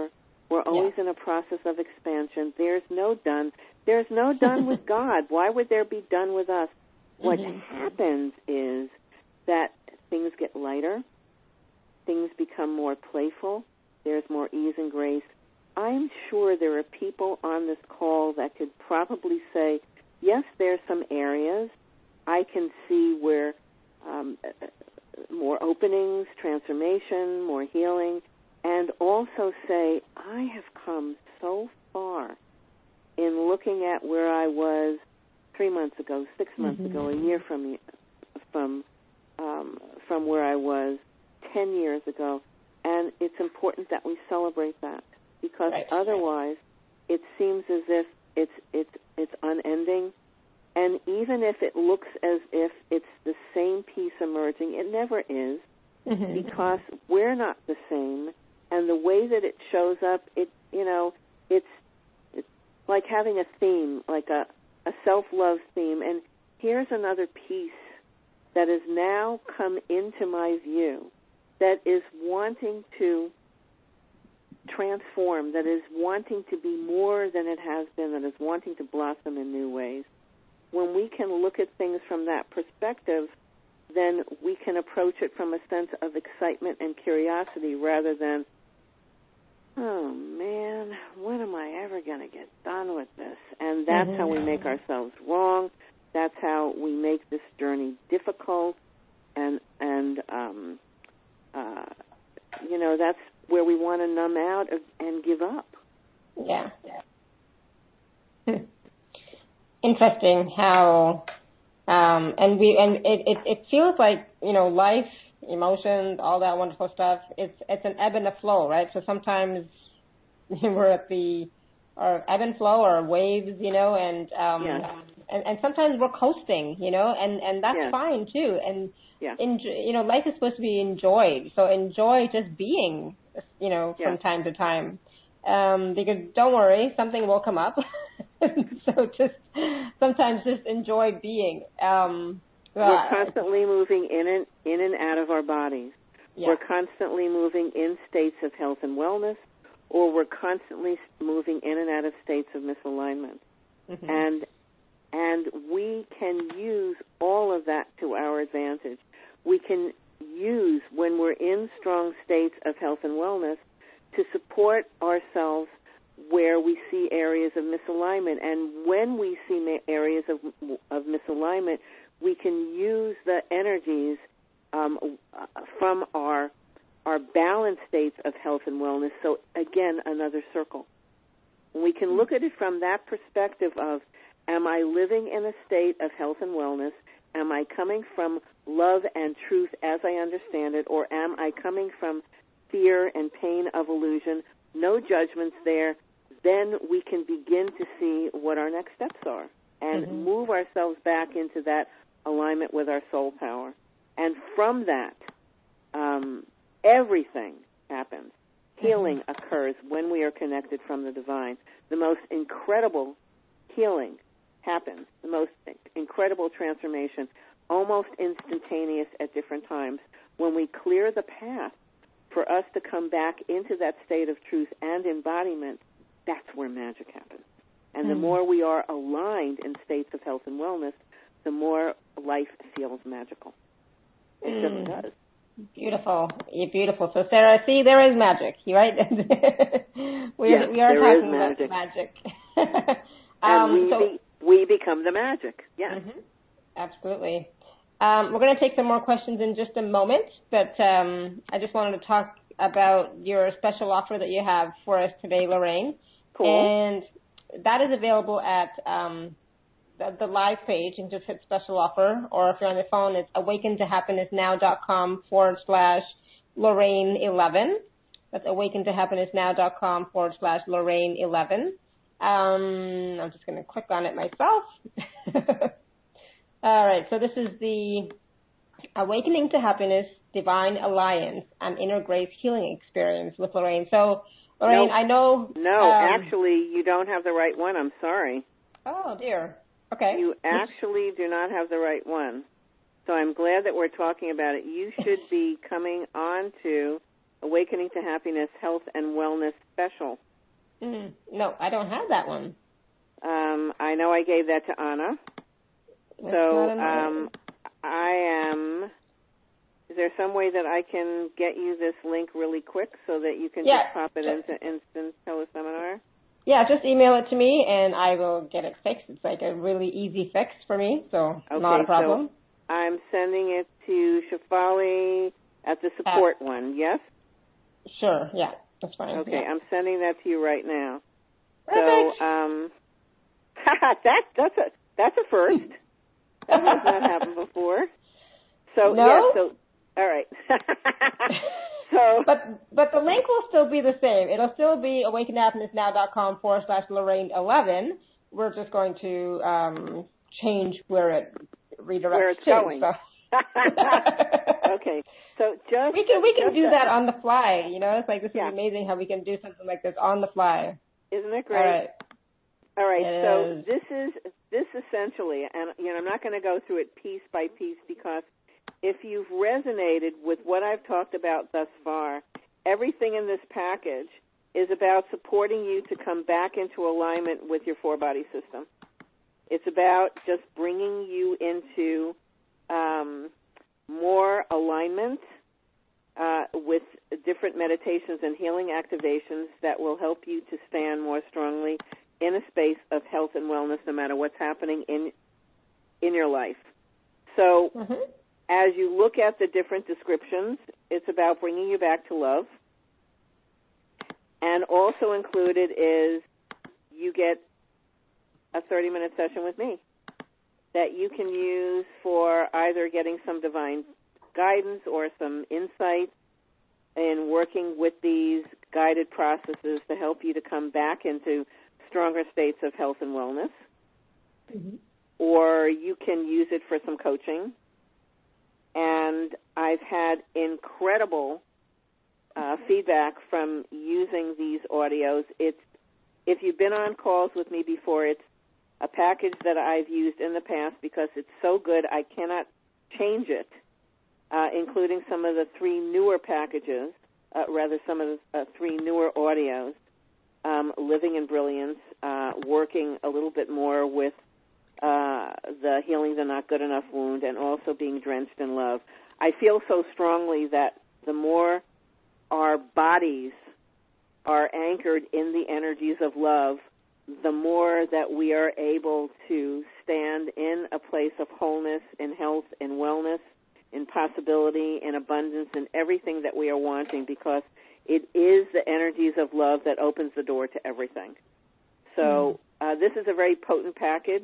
We're always yeah. in a process of expansion. There's no done. There's no done with God. Why would there be done with us? What mm-hmm. happens is that things get lighter. Things become more playful. There's more ease and grace. I'm sure there are people on this call that could probably say, yes, there's some areas I can see where um, more openings, transformation, more healing, and also say, I have come so far in looking at where I was three months ago, six months mm-hmm. ago, a year from from um, from where I was ten years ago, and it's important that we celebrate that, because right. otherwise it seems as if it's it's it's unending, and even if it looks as if it's the same piece emerging, it never is, mm-hmm. because we're not the same, and the way that it shows up, it you know, it's it's like having a theme, like a, a self-love theme, and here's another piece that has now come into my view that is wanting to transform, that is wanting to be more than it has been, that is wanting to blossom in new ways. When we can look at things from that perspective, then we can approach it from a sense of excitement and curiosity rather than, oh, man, when am I ever going to get done with this? And that's mm-hmm. how we make ourselves wrong. That's how we make this journey difficult. And, and um, uh, you know, that's where we want to numb out and give up. Yeah. yeah. Interesting how, um, and we, and it, it, it feels like, you know, life, emotions, all that wonderful stuff, it's it's an ebb and a flow, right? So sometimes we're at the or ebb and flow or waves, you know, and um yeah. and, and sometimes we're coasting, you know, and, and that's yeah. fine too. And yeah. enjoy, you know, life is supposed to be enjoyed. So enjoy just being, you know, from yeah. time to time. Um, because don't worry, something will come up. So just sometimes just enjoy being. Um We're constantly moving in and in and out of our bodies. Yeah. We're constantly moving in states of health and wellness, or we're constantly moving in and out of states of misalignment. Mm-hmm. And and we can use all of that to our advantage. We can use, when we're in strong states of health and wellness, to support ourselves where we see areas of misalignment. And when we see areas of of misalignment, we can use the energies um, from our our balanced states of health and wellness. So, again, another circle. We can look at it from that perspective of, am I living in a state of health and wellness? Am I coming from love and truth as I understand it? Or am I coming from fear and pain of illusion? No judgments there. Then we can begin to see what our next steps are and mm-hmm. move ourselves back into that alignment with our soul power. And from that, um, everything happens. Healing mm-hmm. occurs when we are connected from the divine. The most incredible healing happens, the most incredible transformation, almost instantaneous at different times. When we clear the path for us to come back into that state of truth and embodiment, that's where magic happens. And mm-hmm. the more we are aligned in states of health and wellness, the more life feels magical. It mm. just does. Beautiful. You're beautiful. So, Sarah, see, there is magic, right? we, yes, we are there talking is magic. about magic. and um, we, so, be, we become the magic, yes. Mm-hmm. Absolutely. Um, we're going to take some more questions in just a moment, but um, I just wanted to talk about your special offer that you have for us today, Lorraine. Cool. And that is available at um, the, the live page, and just hit special offer, or if you're on the phone, it's awakentohappinessnow.com forward slash Lorraine 11. That's awakentohappinessnow.com forward slash Lorraine 11. Um, I'm just going to click on it myself. All right, so this is the Awakening to Happiness Divine Alliance and Inner Grace Healing Experience with Lorraine. So, Lorraine, no, I know... No, um, actually, you don't have the right one. I'm sorry. Oh, dear. Okay. You actually do not have the right one. So I'm glad that we're talking about it. You should be coming on to Awakening to Happiness Health and Wellness Special. Mm, no, I don't have that one. Um, I know I gave that to Anna. That's so not um, I am. Is there some way that I can get you this link really quick so that you can yeah. just pop it into Instant Teleseminar? Yeah, just email it to me and I will get it fixed. It's like a really easy fix for me, so okay, not a problem. So I'm sending it to Shefali at the support uh, one, yes? Sure, yeah, that's fine. Okay, yeah. I'm sending that to you right now. Perfect. So, um, that, that's, a, that's a first. That has not happened before. So, no? yeah, so, all right. so, but but the link will still be the same. It'll still be awakenedhappinessnow.com forward slash Lorraine eleven. We're just going to um, change where it redirects where it's to. going. So. Okay, so just we can we can just do a, that on the fly. You know, it's like this yeah. is amazing how we can do something like this on the fly. Isn't it great? All right. All right. It so is. this is this essentially, and you know, I'm not going to go through it piece by piece because if you've resonated with what I've talked about thus far, everything in this package is about supporting you to come back into alignment with your four-body system. It's about just bringing you into um, more alignment uh, with different meditations and healing activations that will help you to stand more strongly in a space of health and wellness no matter what's happening in in your life. So mm-hmm. as you look at the different descriptions, it's about bringing you back to love. And also included is you get a thirty-minute session with me that you can use for either getting some divine guidance or some insight in working with these guided processes to help you to come back into stronger states of health and wellness. Mm-hmm. Or you can use it for some coaching. And I've had incredible uh, feedback from using these audios. It's, if you've been on calls with me before, it's a package that I've used in the past because it's so good I cannot change it, uh, including some of the three newer packages, uh, rather some of the uh, three newer audios, um, Living in Brilliance, uh, working a little bit more with uh, the Healing the Not Good Enough wound, and also being drenched in love. I feel so strongly that the more our bodies are anchored in the energies of love, the more that we are able to stand in a place of wholeness and health and wellness, in possibility and abundance and everything that we are wanting, because it is the energies of love that opens the door to everything. So uh, this is a very potent package,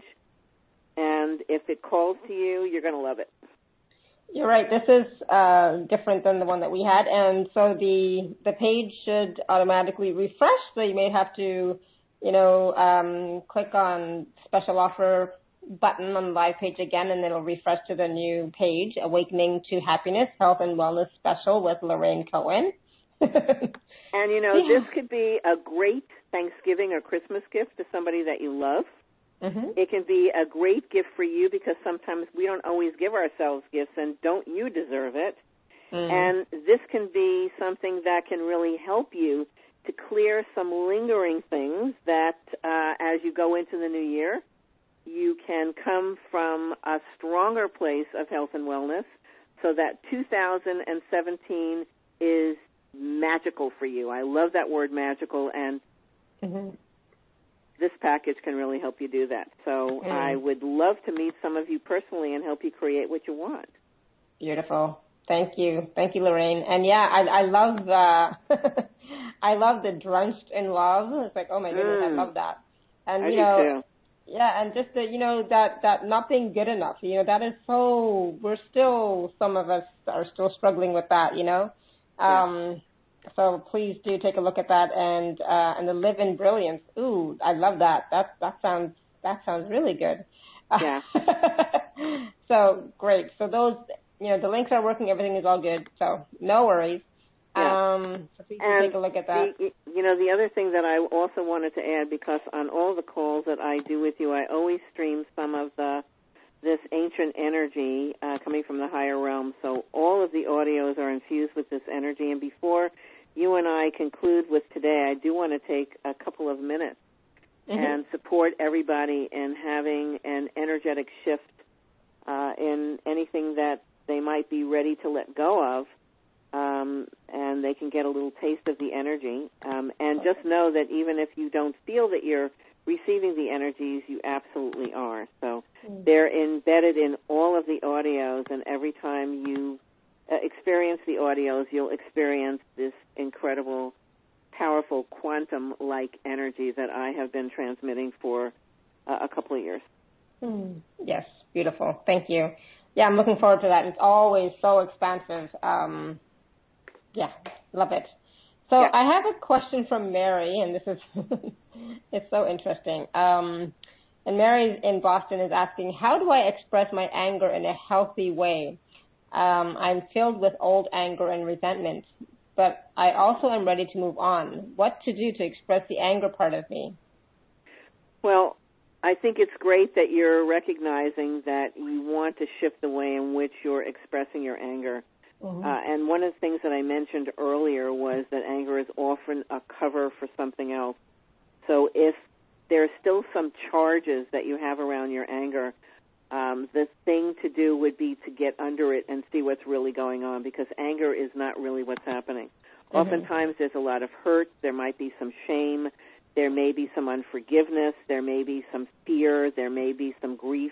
and if it calls to you, you're going to love it. You're right. This is uh, different than the one that we had, and so the the page should automatically refresh, so you may have to, you know, um, click on special offer button on the live page again, and it'll refresh to the new page, Awakening to Happiness, Health and Wellness Special with Lorraine Cohen. And, you know, yeah. this could be a great Thanksgiving or Christmas gift to somebody that you love. Mm-hmm. It can be a great gift for you because sometimes we don't always give ourselves gifts, and don't you deserve it? Mm-hmm. And this can be something that can really help you to clear some lingering things that uh, as you go into the new year, you can come from a stronger place of health and wellness so that two thousand seventeen is magical for you. I love that word, magical, and mm-hmm. this package can really help you do that. So mm. I would love to meet some of you personally and help you create what you want. Beautiful. Thank you. Thank you, Lorraine. And yeah, I, I love the, I love the drenched in love. It's like, oh my goodness, mm. I love that. And, I you know, do too. Yeah, and just the, you know, that, that not being good enough, you know, that is so, we're still, some of us are still struggling with that, you know. Um, yeah. So please do take a look at that, and, uh, and the Live in Brilliance. Ooh, I love that. That, that sounds, that sounds really good. Yeah. So great. So those, you know, the links are working, everything is all good. So no worries. Yeah. Um, so please and take a look at that. The, you know, the other thing that I also wanted to add, because on all the calls that I do with you, I always stream some of the this ancient energy uh, coming from the higher realm. So all of the audios are infused with this energy. And before you and I conclude with today, I do want to take a couple of minutes mm-hmm. and support everybody in having an energetic shift uh, in anything that they might be ready to let go of, um, and they can get a little taste of the energy. Um, and just know that even if you don't feel that you're receiving the energies, you absolutely are. So mm. they're embedded in all of the audios, and every time you uh, experience the audios, you'll experience this incredible, powerful quantum-like energy that I have been transmitting for uh, a couple of years. Mm. Yes, beautiful. Thank you. Yeah, I'm looking forward to that. It's always so expansive. Um, yeah, love it. So yeah. I have a question from Mary, and this is it's so interesting. Um, and Mary in Boston is asking, how do I express my anger in a healthy way? Um, I'm filled with old anger and resentment, but I also am ready to move on. What to do to express the anger part of me? Well, I think it's great that you're recognizing that you want to shift the way in which you're expressing your anger. Mm-hmm. Uh, and one of the things that I mentioned earlier was that anger is often a cover for something else. So if there's still some charges that you have around your anger, um, the thing to do would be to get under it and see what's really going on, because anger is not really what's happening. Mm-hmm. Oftentimes there's a lot of hurt. There might be some shame. There may be some unforgiveness. There may be some fear. There may be some grief.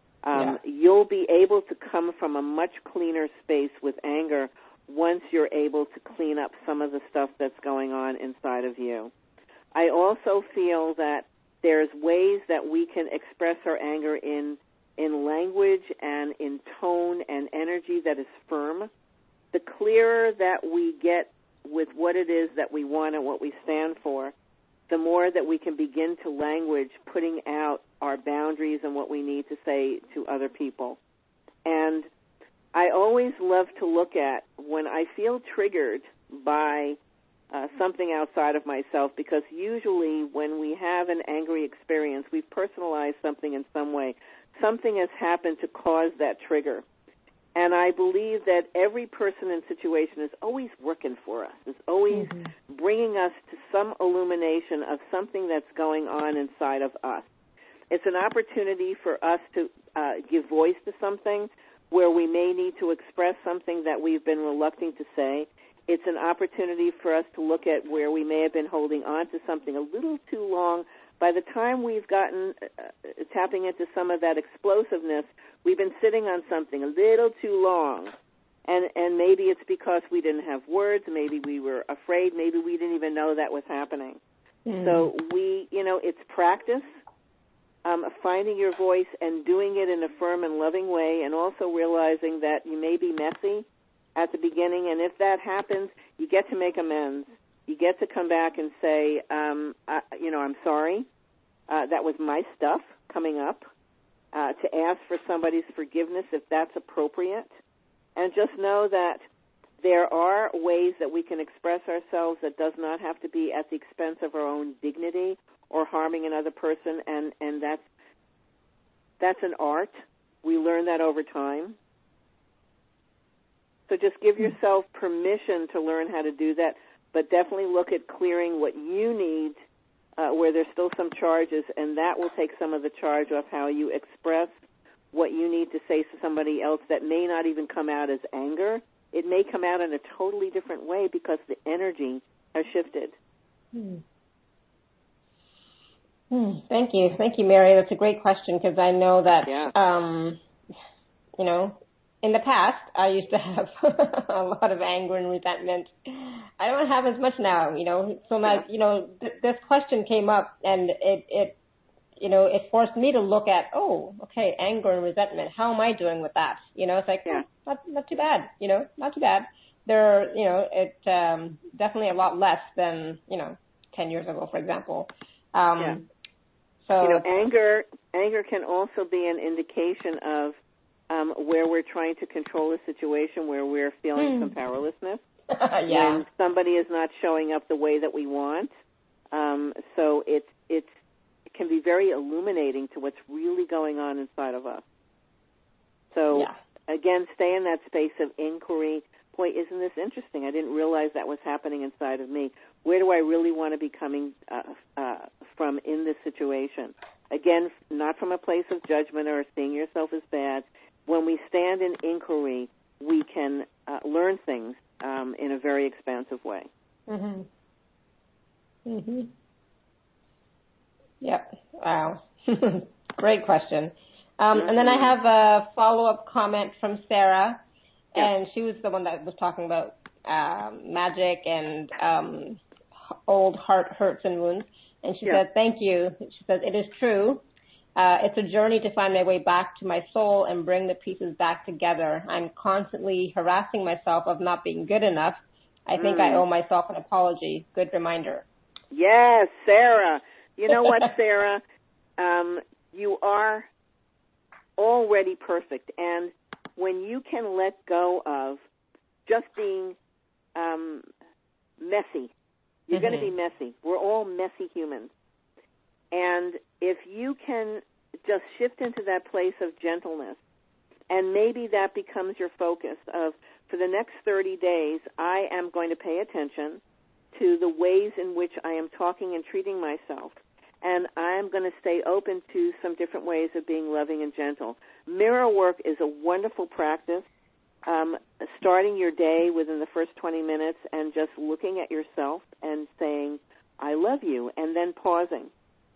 Um, yeah. You'll be able to come from a much cleaner space with anger once you're able to clean up some of the stuff that's going on inside of you. I also feel that there's ways that we can express our anger in in language and in tone and energy that is firm. The clearer that we get with what it is that we want and what we stand for, the more that we can begin to language putting out our boundaries and what we need to say to other people. And I always love to look at when I feel triggered by uh, something outside of myself, because usually when we have an angry experience, we've personalized something in some way. Something has happened to cause that trigger. And I believe that every person and situation is always working for us, is always mm-hmm. bringing us to some illumination of something that's going on inside of us. It's an opportunity for us to uh, give voice to something where we may need to express something that we've been reluctant to say. It's an opportunity for us to look at where we may have been holding on to something a little too long. By the time we've gotten uh, tapping into some of that explosiveness, we've been sitting on something a little too long. And and maybe it's because we didn't have words, maybe we were afraid, maybe we didn't even know that was happening. Mm. So we, you know, it's practice, um, finding your voice and doing it in a firm and loving way, and also realizing that you may be messy at the beginning, and if that happens, you get to make amends. You get to come back and say, um, I, you know, I'm sorry. Uh, that was my stuff coming up. Uh, to ask for somebody's forgiveness if that's appropriate. And just know that there are ways that we can express ourselves that does not have to be at the expense of our own dignity or harming another person, and, and that's, that's an art. We learn that over time. So just give yourself permission to learn how to do that, but definitely look at clearing what you need uh, where there's still some charges, and that will take some of the charge off how you express what you need to say to somebody else that may not even come out as anger. It may come out in a totally different way because the energy has shifted. Hmm. Hmm. Thank you. Thank you, Mary. That's a great question, because I know that, yeah. um, you know, in the past, I used to have a lot of anger and resentment. I don't have as much now, you know. So, my, you know, th- this question came up, and it, it, you know, it forced me to look at, oh, okay, anger and resentment. How am I doing with that? You know, it's like, yeah. oh, not, not too bad. You know, not too bad. There, you know, it um, definitely a lot less than, you know, ten years ago, for example. Um, yeah. So, you know, anger, anger can also be an indication of Um, where we're trying to control a situation, where we're feeling mm. some powerlessness, yeah. when somebody is not showing up the way that we want. Um, so it's, it's, it can be very illuminating to what's really going on inside of us. So, yeah. again, stay in that space of inquiry. boy, isn't this interesting? I didn't realize that was happening inside of me. Where do I really want to be coming uh, uh, from in this situation? Again, not from a place of judgment or seeing yourself as bad. When we stand in inquiry, we can uh, learn things um, in a very expansive way. Mhm. Mhm. Yep. Wow. Great question. Um, mm-hmm. And then I have a follow-up comment from Sarah, yep. and she was the one that was talking about um, magic and um, old heart hurts and wounds. And she yep. said, "Thank you." She says, "It is true. Uh, it's a journey to find my way back to my soul and bring the pieces back together. I'm constantly harassing myself of not being good enough. I think mm. I owe myself an apology. Good reminder." Yes, Sarah. You know what, Sarah? Um, you are already perfect. And when you can let go of just being um, messy, you're mm-hmm. going to be messy. We're all messy humans. And if you can just shift into that place of gentleness, and maybe that becomes your focus of, for the next thirty days, I am going to pay attention to the ways in which I am talking and treating myself, and I'm going to stay open to some different ways of being loving and gentle. Mirror work is a wonderful practice. Um, starting your day within the first twenty minutes and just looking at yourself and saying, "I love you," and then pausing.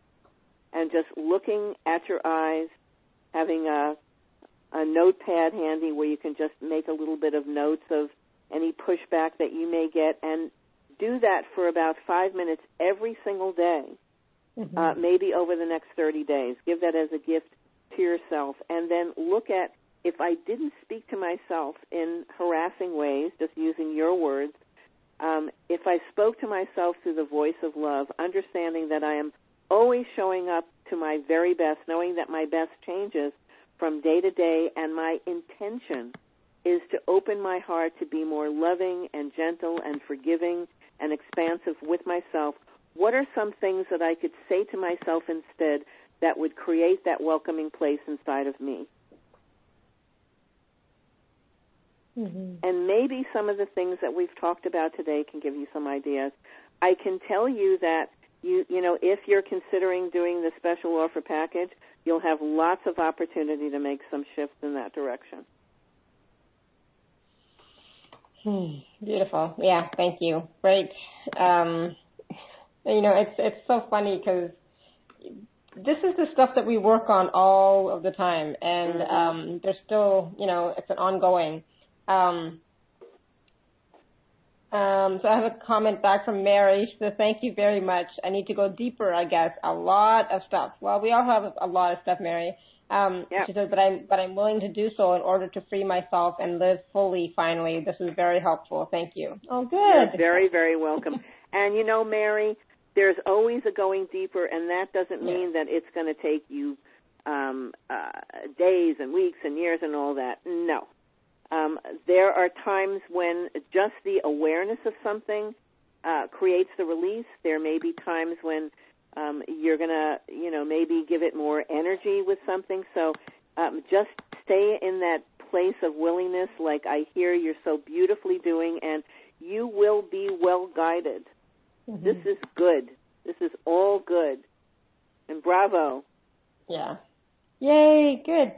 And just looking at your eyes, having a, a notepad handy where you can just make a little bit of notes of any pushback that you may get, and do that for about five minutes every single day, mm-hmm. uh, maybe over the next thirty days. Give that as a gift to yourself. And then look at, if I didn't speak to myself in harassing ways, just using your words, um, if I spoke to myself through the voice of love, understanding that I am always showing up to my very best, knowing that my best changes from day to day, and my intention is to open my heart to be more loving and gentle and forgiving and expansive with myself. What are some things that I could say to myself instead that would create that welcoming place inside of me? Mm-hmm. And maybe some of the things that we've talked about today can give you some ideas. I can tell you that You you know, if you're considering doing the special offer package, you'll have lots of opportunity to make some shifts in that direction. Hmm, beautiful. Yeah, thank you. Great. Um, you know, it's it's so funny because this is the stuff that we work on all of the time, and mm-hmm. um, there's still, you know, it's an ongoing. Um, Um, so I have a comment back from Mary. She says, "Thank you very much. I need to go deeper, I guess. A lot of stuff." Well, we all have a lot of stuff, Mary. Um, yep. She says, but I'm, but I'm willing to do so in order to free myself and live fully finally. This is very helpful. Thank you. Oh, good. You're very, very welcome. And, you know, Mary, there's always a going deeper, and that doesn't mean yeah. that it's going to take you um, uh, days and weeks and years and all that. No. Um, there are times when just the awareness of something uh, creates the release. There may be times when um, you're going to, you know, maybe give it more energy with something. So um, just stay in that place of willingness, like I hear you're so beautifully doing, and you will be well guided. Mm-hmm. This is good. This is all good. And bravo. Yeah. Yay, good.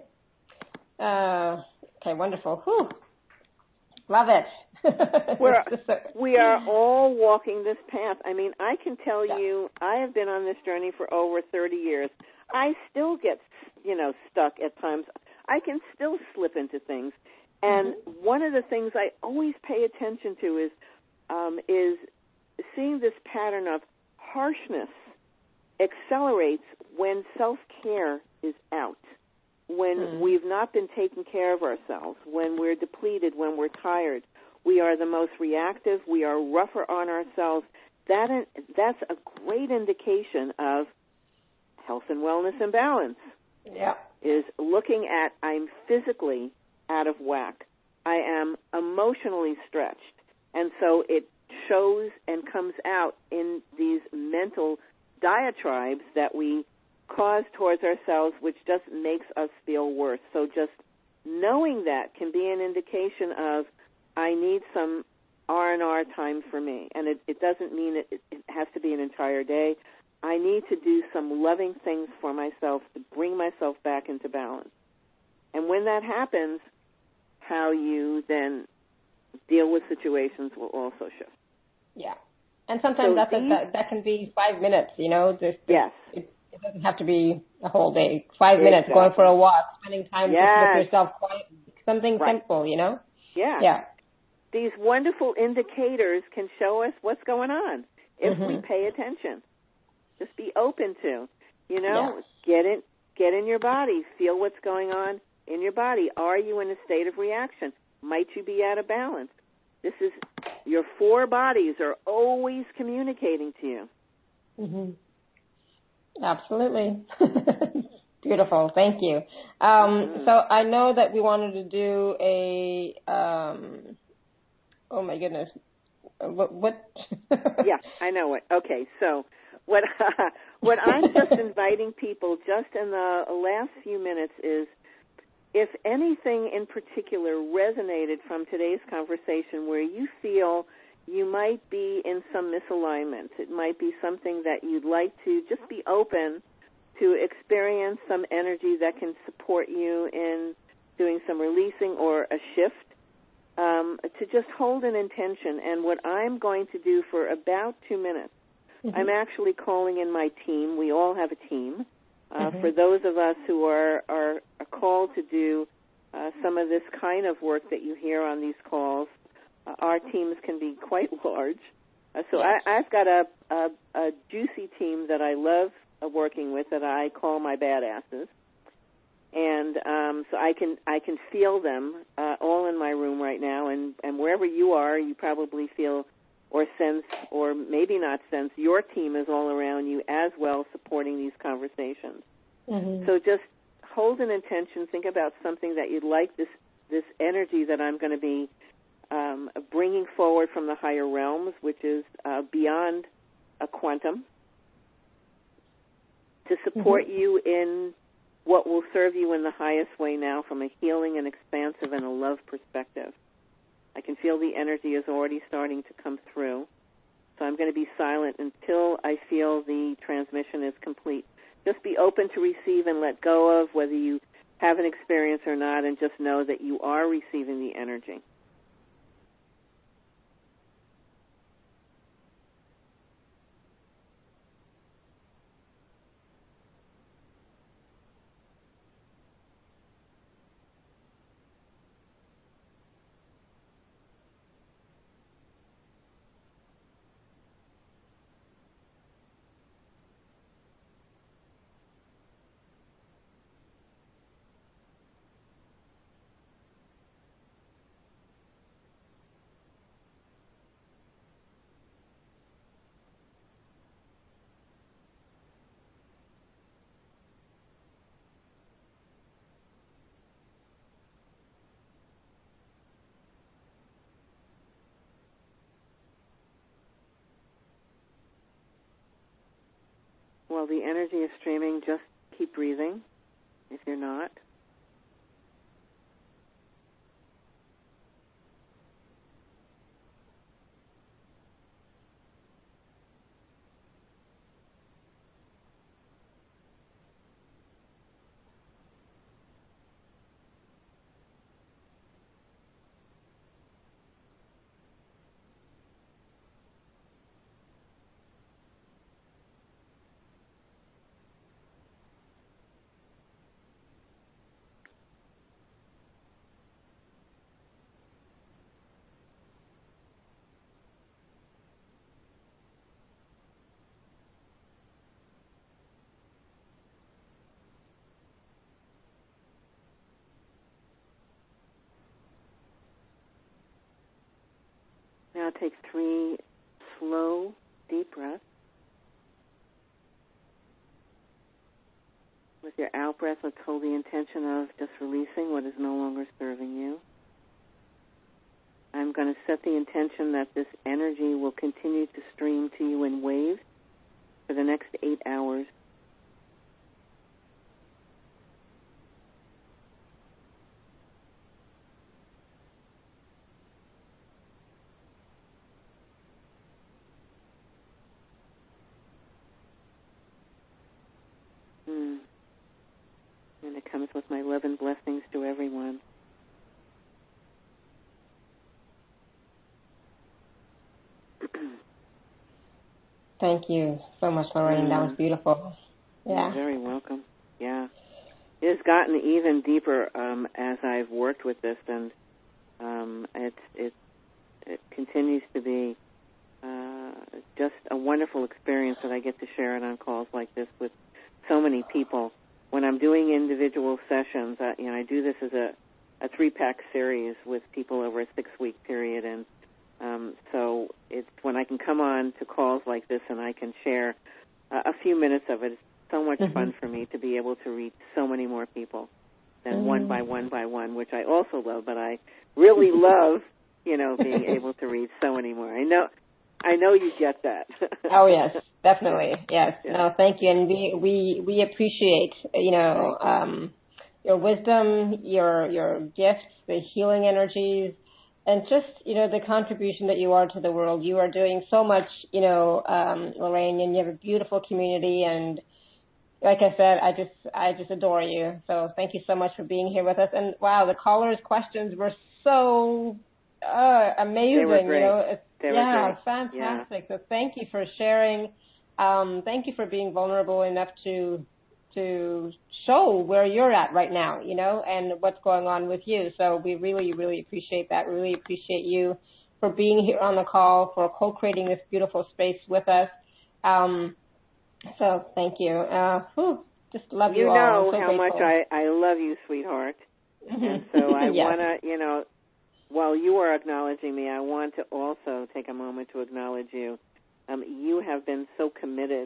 Uh Okay, wonderful. Whew. Love it. We're, we are all walking this path. I mean, I can tell yeah. you, I have been on this journey for over thirty years. I still get, you know, stuck at times. I can still slip into things. And mm-hmm. one of the things I always pay attention to is um, is seeing this pattern of harshness accelerates when self-care is out. When mm. we've not been taking care of ourselves, when we're depleted, when we're tired, we are the most reactive, we are rougher on ourselves. That that's a great indication of health and wellness imbalance. Yeah. Is looking at, I'm physically out of whack. I am emotionally stretched. And so it shows and comes out in these mental diatribes that we cause towards ourselves, which just makes us feel worse. So just knowing that can be an indication of I need some R and R time for me. And it, it doesn't mean it, it has to be an entire day. I need to do some loving things for myself to bring myself back into balance. And when that happens, how you then deal with situations will also shift. Yeah. And sometimes so that's these, a, that, that can be five minutes, you know. Just, yes. It, it doesn't have to be a whole day. Five exactly. minutes, going for a walk, spending time yes. just with yourself quietly. Something right. simple, you know. Yeah. Yeah. These wonderful indicators can show us what's going on if mm-hmm. we pay attention. Just be open to, you know, yeah. get in, get in your body, feel what's going on in your body. Are you in a state of reaction? Might you be out of balance? This is, your four bodies are always communicating to you. Mm-hmm. Absolutely. Beautiful. Thank you. Um, mm-hmm. So I know that we wanted to do a, um, oh my goodness, what? what? yeah, I know it. Okay, so what, uh, what I'm just inviting people just in the last few minutes is, if anything in particular resonated from today's conversation where you feel you might be in some misalignment, it might be something that you'd like to just be open to experience some energy that can support you in doing some releasing or a shift, um, to just hold an intention. And what I'm going to do for about two minutes, mm-hmm. I'm actually calling in my team. We all have a team. Uh, mm-hmm. For those of us who are, are, are called to do uh, some of this kind of work that you hear on these calls, uh, our teams can be quite large. Uh, so yes. I, I've got a, a, a juicy team that I love uh, working with that I call my badasses. And um, so I can I can feel them uh, all in my room right now. And, and wherever you are, you probably feel or sense, or maybe not sense, your team is all around you as well, supporting these conversations. Mm-hmm. So just hold an intention, think about something that you'd like this, this energy that I'm going to be um, bringing forward from the higher realms, which is uh, beyond a quantum, to support mm-hmm. you in what will serve you in the highest way now from a healing and expansive and a love perspective. I can feel the energy is already starting to come through. So I'm going to be silent until I feel the transmission is complete. Just be open to receive and let go of whether you have an experience or not, and just know that you are receiving the energy. While the energy is streaming, just keep breathing if you're not. Now take three slow, deep breaths. With your out-breath, let's hold the intention of just releasing what is no longer serving you. I'm going to set the intention that this energy will continue to stream to you in waves for the next eight hours. it comes with my love and blessings to everyone. Thank you so much, Lorraine. Mm. That was beautiful. Yeah. You're very welcome. Yeah. It has gotten even deeper um, as I've worked with this, and um, it, it, it continues to be uh, just a wonderful experience that I get to share it on calls like this with so many people. When I'm doing individual sessions, I, you know, I do this as a, a three-pack series with people over a six-week period, and um, so it's when I can come on to calls like this and I can share uh, a few minutes of it. It's so much mm-hmm. fun for me to be able to reach so many more people than mm-hmm. one by one by one, which I also love, but I really love, you know, being able to reach so many more. I know, I know you get that. Oh yes, definitely, yes. Yeah. No, thank you, and we we we appreciate, you know, um, your wisdom, your your gifts, the healing energies, and just, you know, the contribution that you are to the world. You are doing so much, you know, um, Lorraine, and you have a beautiful community, and like I said, I just I just adore you. So thank you so much for being here with us. And wow, the callers' questions were so uh, amazing. They were great. You know, it's, they yeah, were great. fantastic. Yeah. So thank you for sharing. Um, thank you for being vulnerable enough to to show where you're at right now, you know, and what's going on with you. So we really, really appreciate that. We really appreciate you for being here on the call, for co-creating this beautiful space with us. Um, So thank you. Uh, whew, just love you, you all. know so how grateful. much I, I love you, sweetheart. And so I yes. want to, you know, while you are acknowledging me, I want to also take a moment to acknowledge you. Um, you have been so committed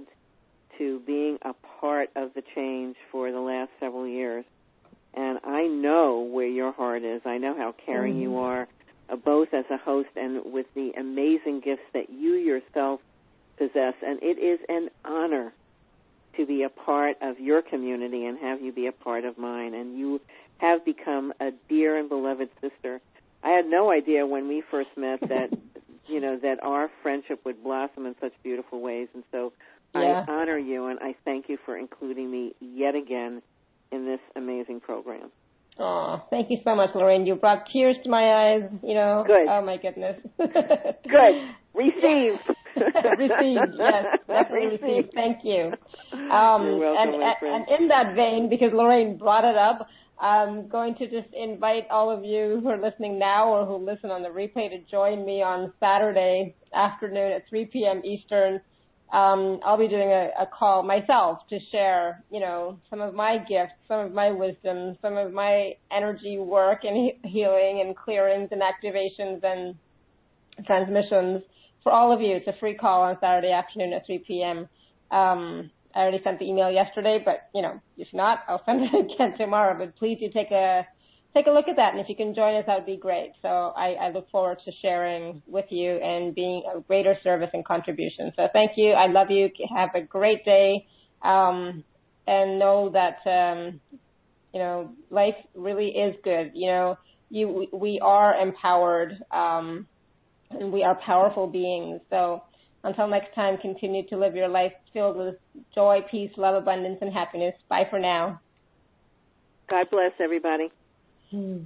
to being a part of the change for the last several years. And I know where your heart is. I know how caring mm-hmm. you are, uh, both as a host and with the amazing gifts that you yourself possess, and it is an honor to be a part of your community and have you be a part of mine. And you have become a dear and beloved sister. I had no idea when we first met that, you know, that our friendship would blossom in such beautiful ways. And so yeah. I honor you, and I thank you for including me yet again in this amazing program. Oh, thank you so much, Lorraine. You brought tears to my eyes, you know. Good. Oh, my goodness. Good. Received. Received, yes, definitely received. received. Thank you. Um, You're welcome, and, my friend. And in that vein, because Lorraine brought it up, I'm going to just invite all of you who are listening now or who listen on the replay to join me on Saturday afternoon at three p.m. Eastern. Um, I'll be doing a, a call myself to share, you know, some of my gifts, some of my wisdom, some of my energy work and he- healing and clearings and activations and transmissions for all of you. It's a free call on Saturday afternoon at three p.m. Um, I already sent the email yesterday, but, you know, if not, I'll send it again tomorrow. But please do take a take a look at that, and if you can join us, that would be great. So I, I look forward to sharing with you and being a greater service and contribution. So thank you. I love you. Have a great day, um, and know that, um, you know, life really is good. You know, you we are empowered, um, and we are powerful beings. So until next time, continue to live your life filled with joy, peace, love, abundance, and happiness. Bye for now. God bless everybody. Hmm.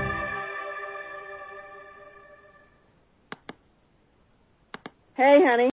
Hey, honey.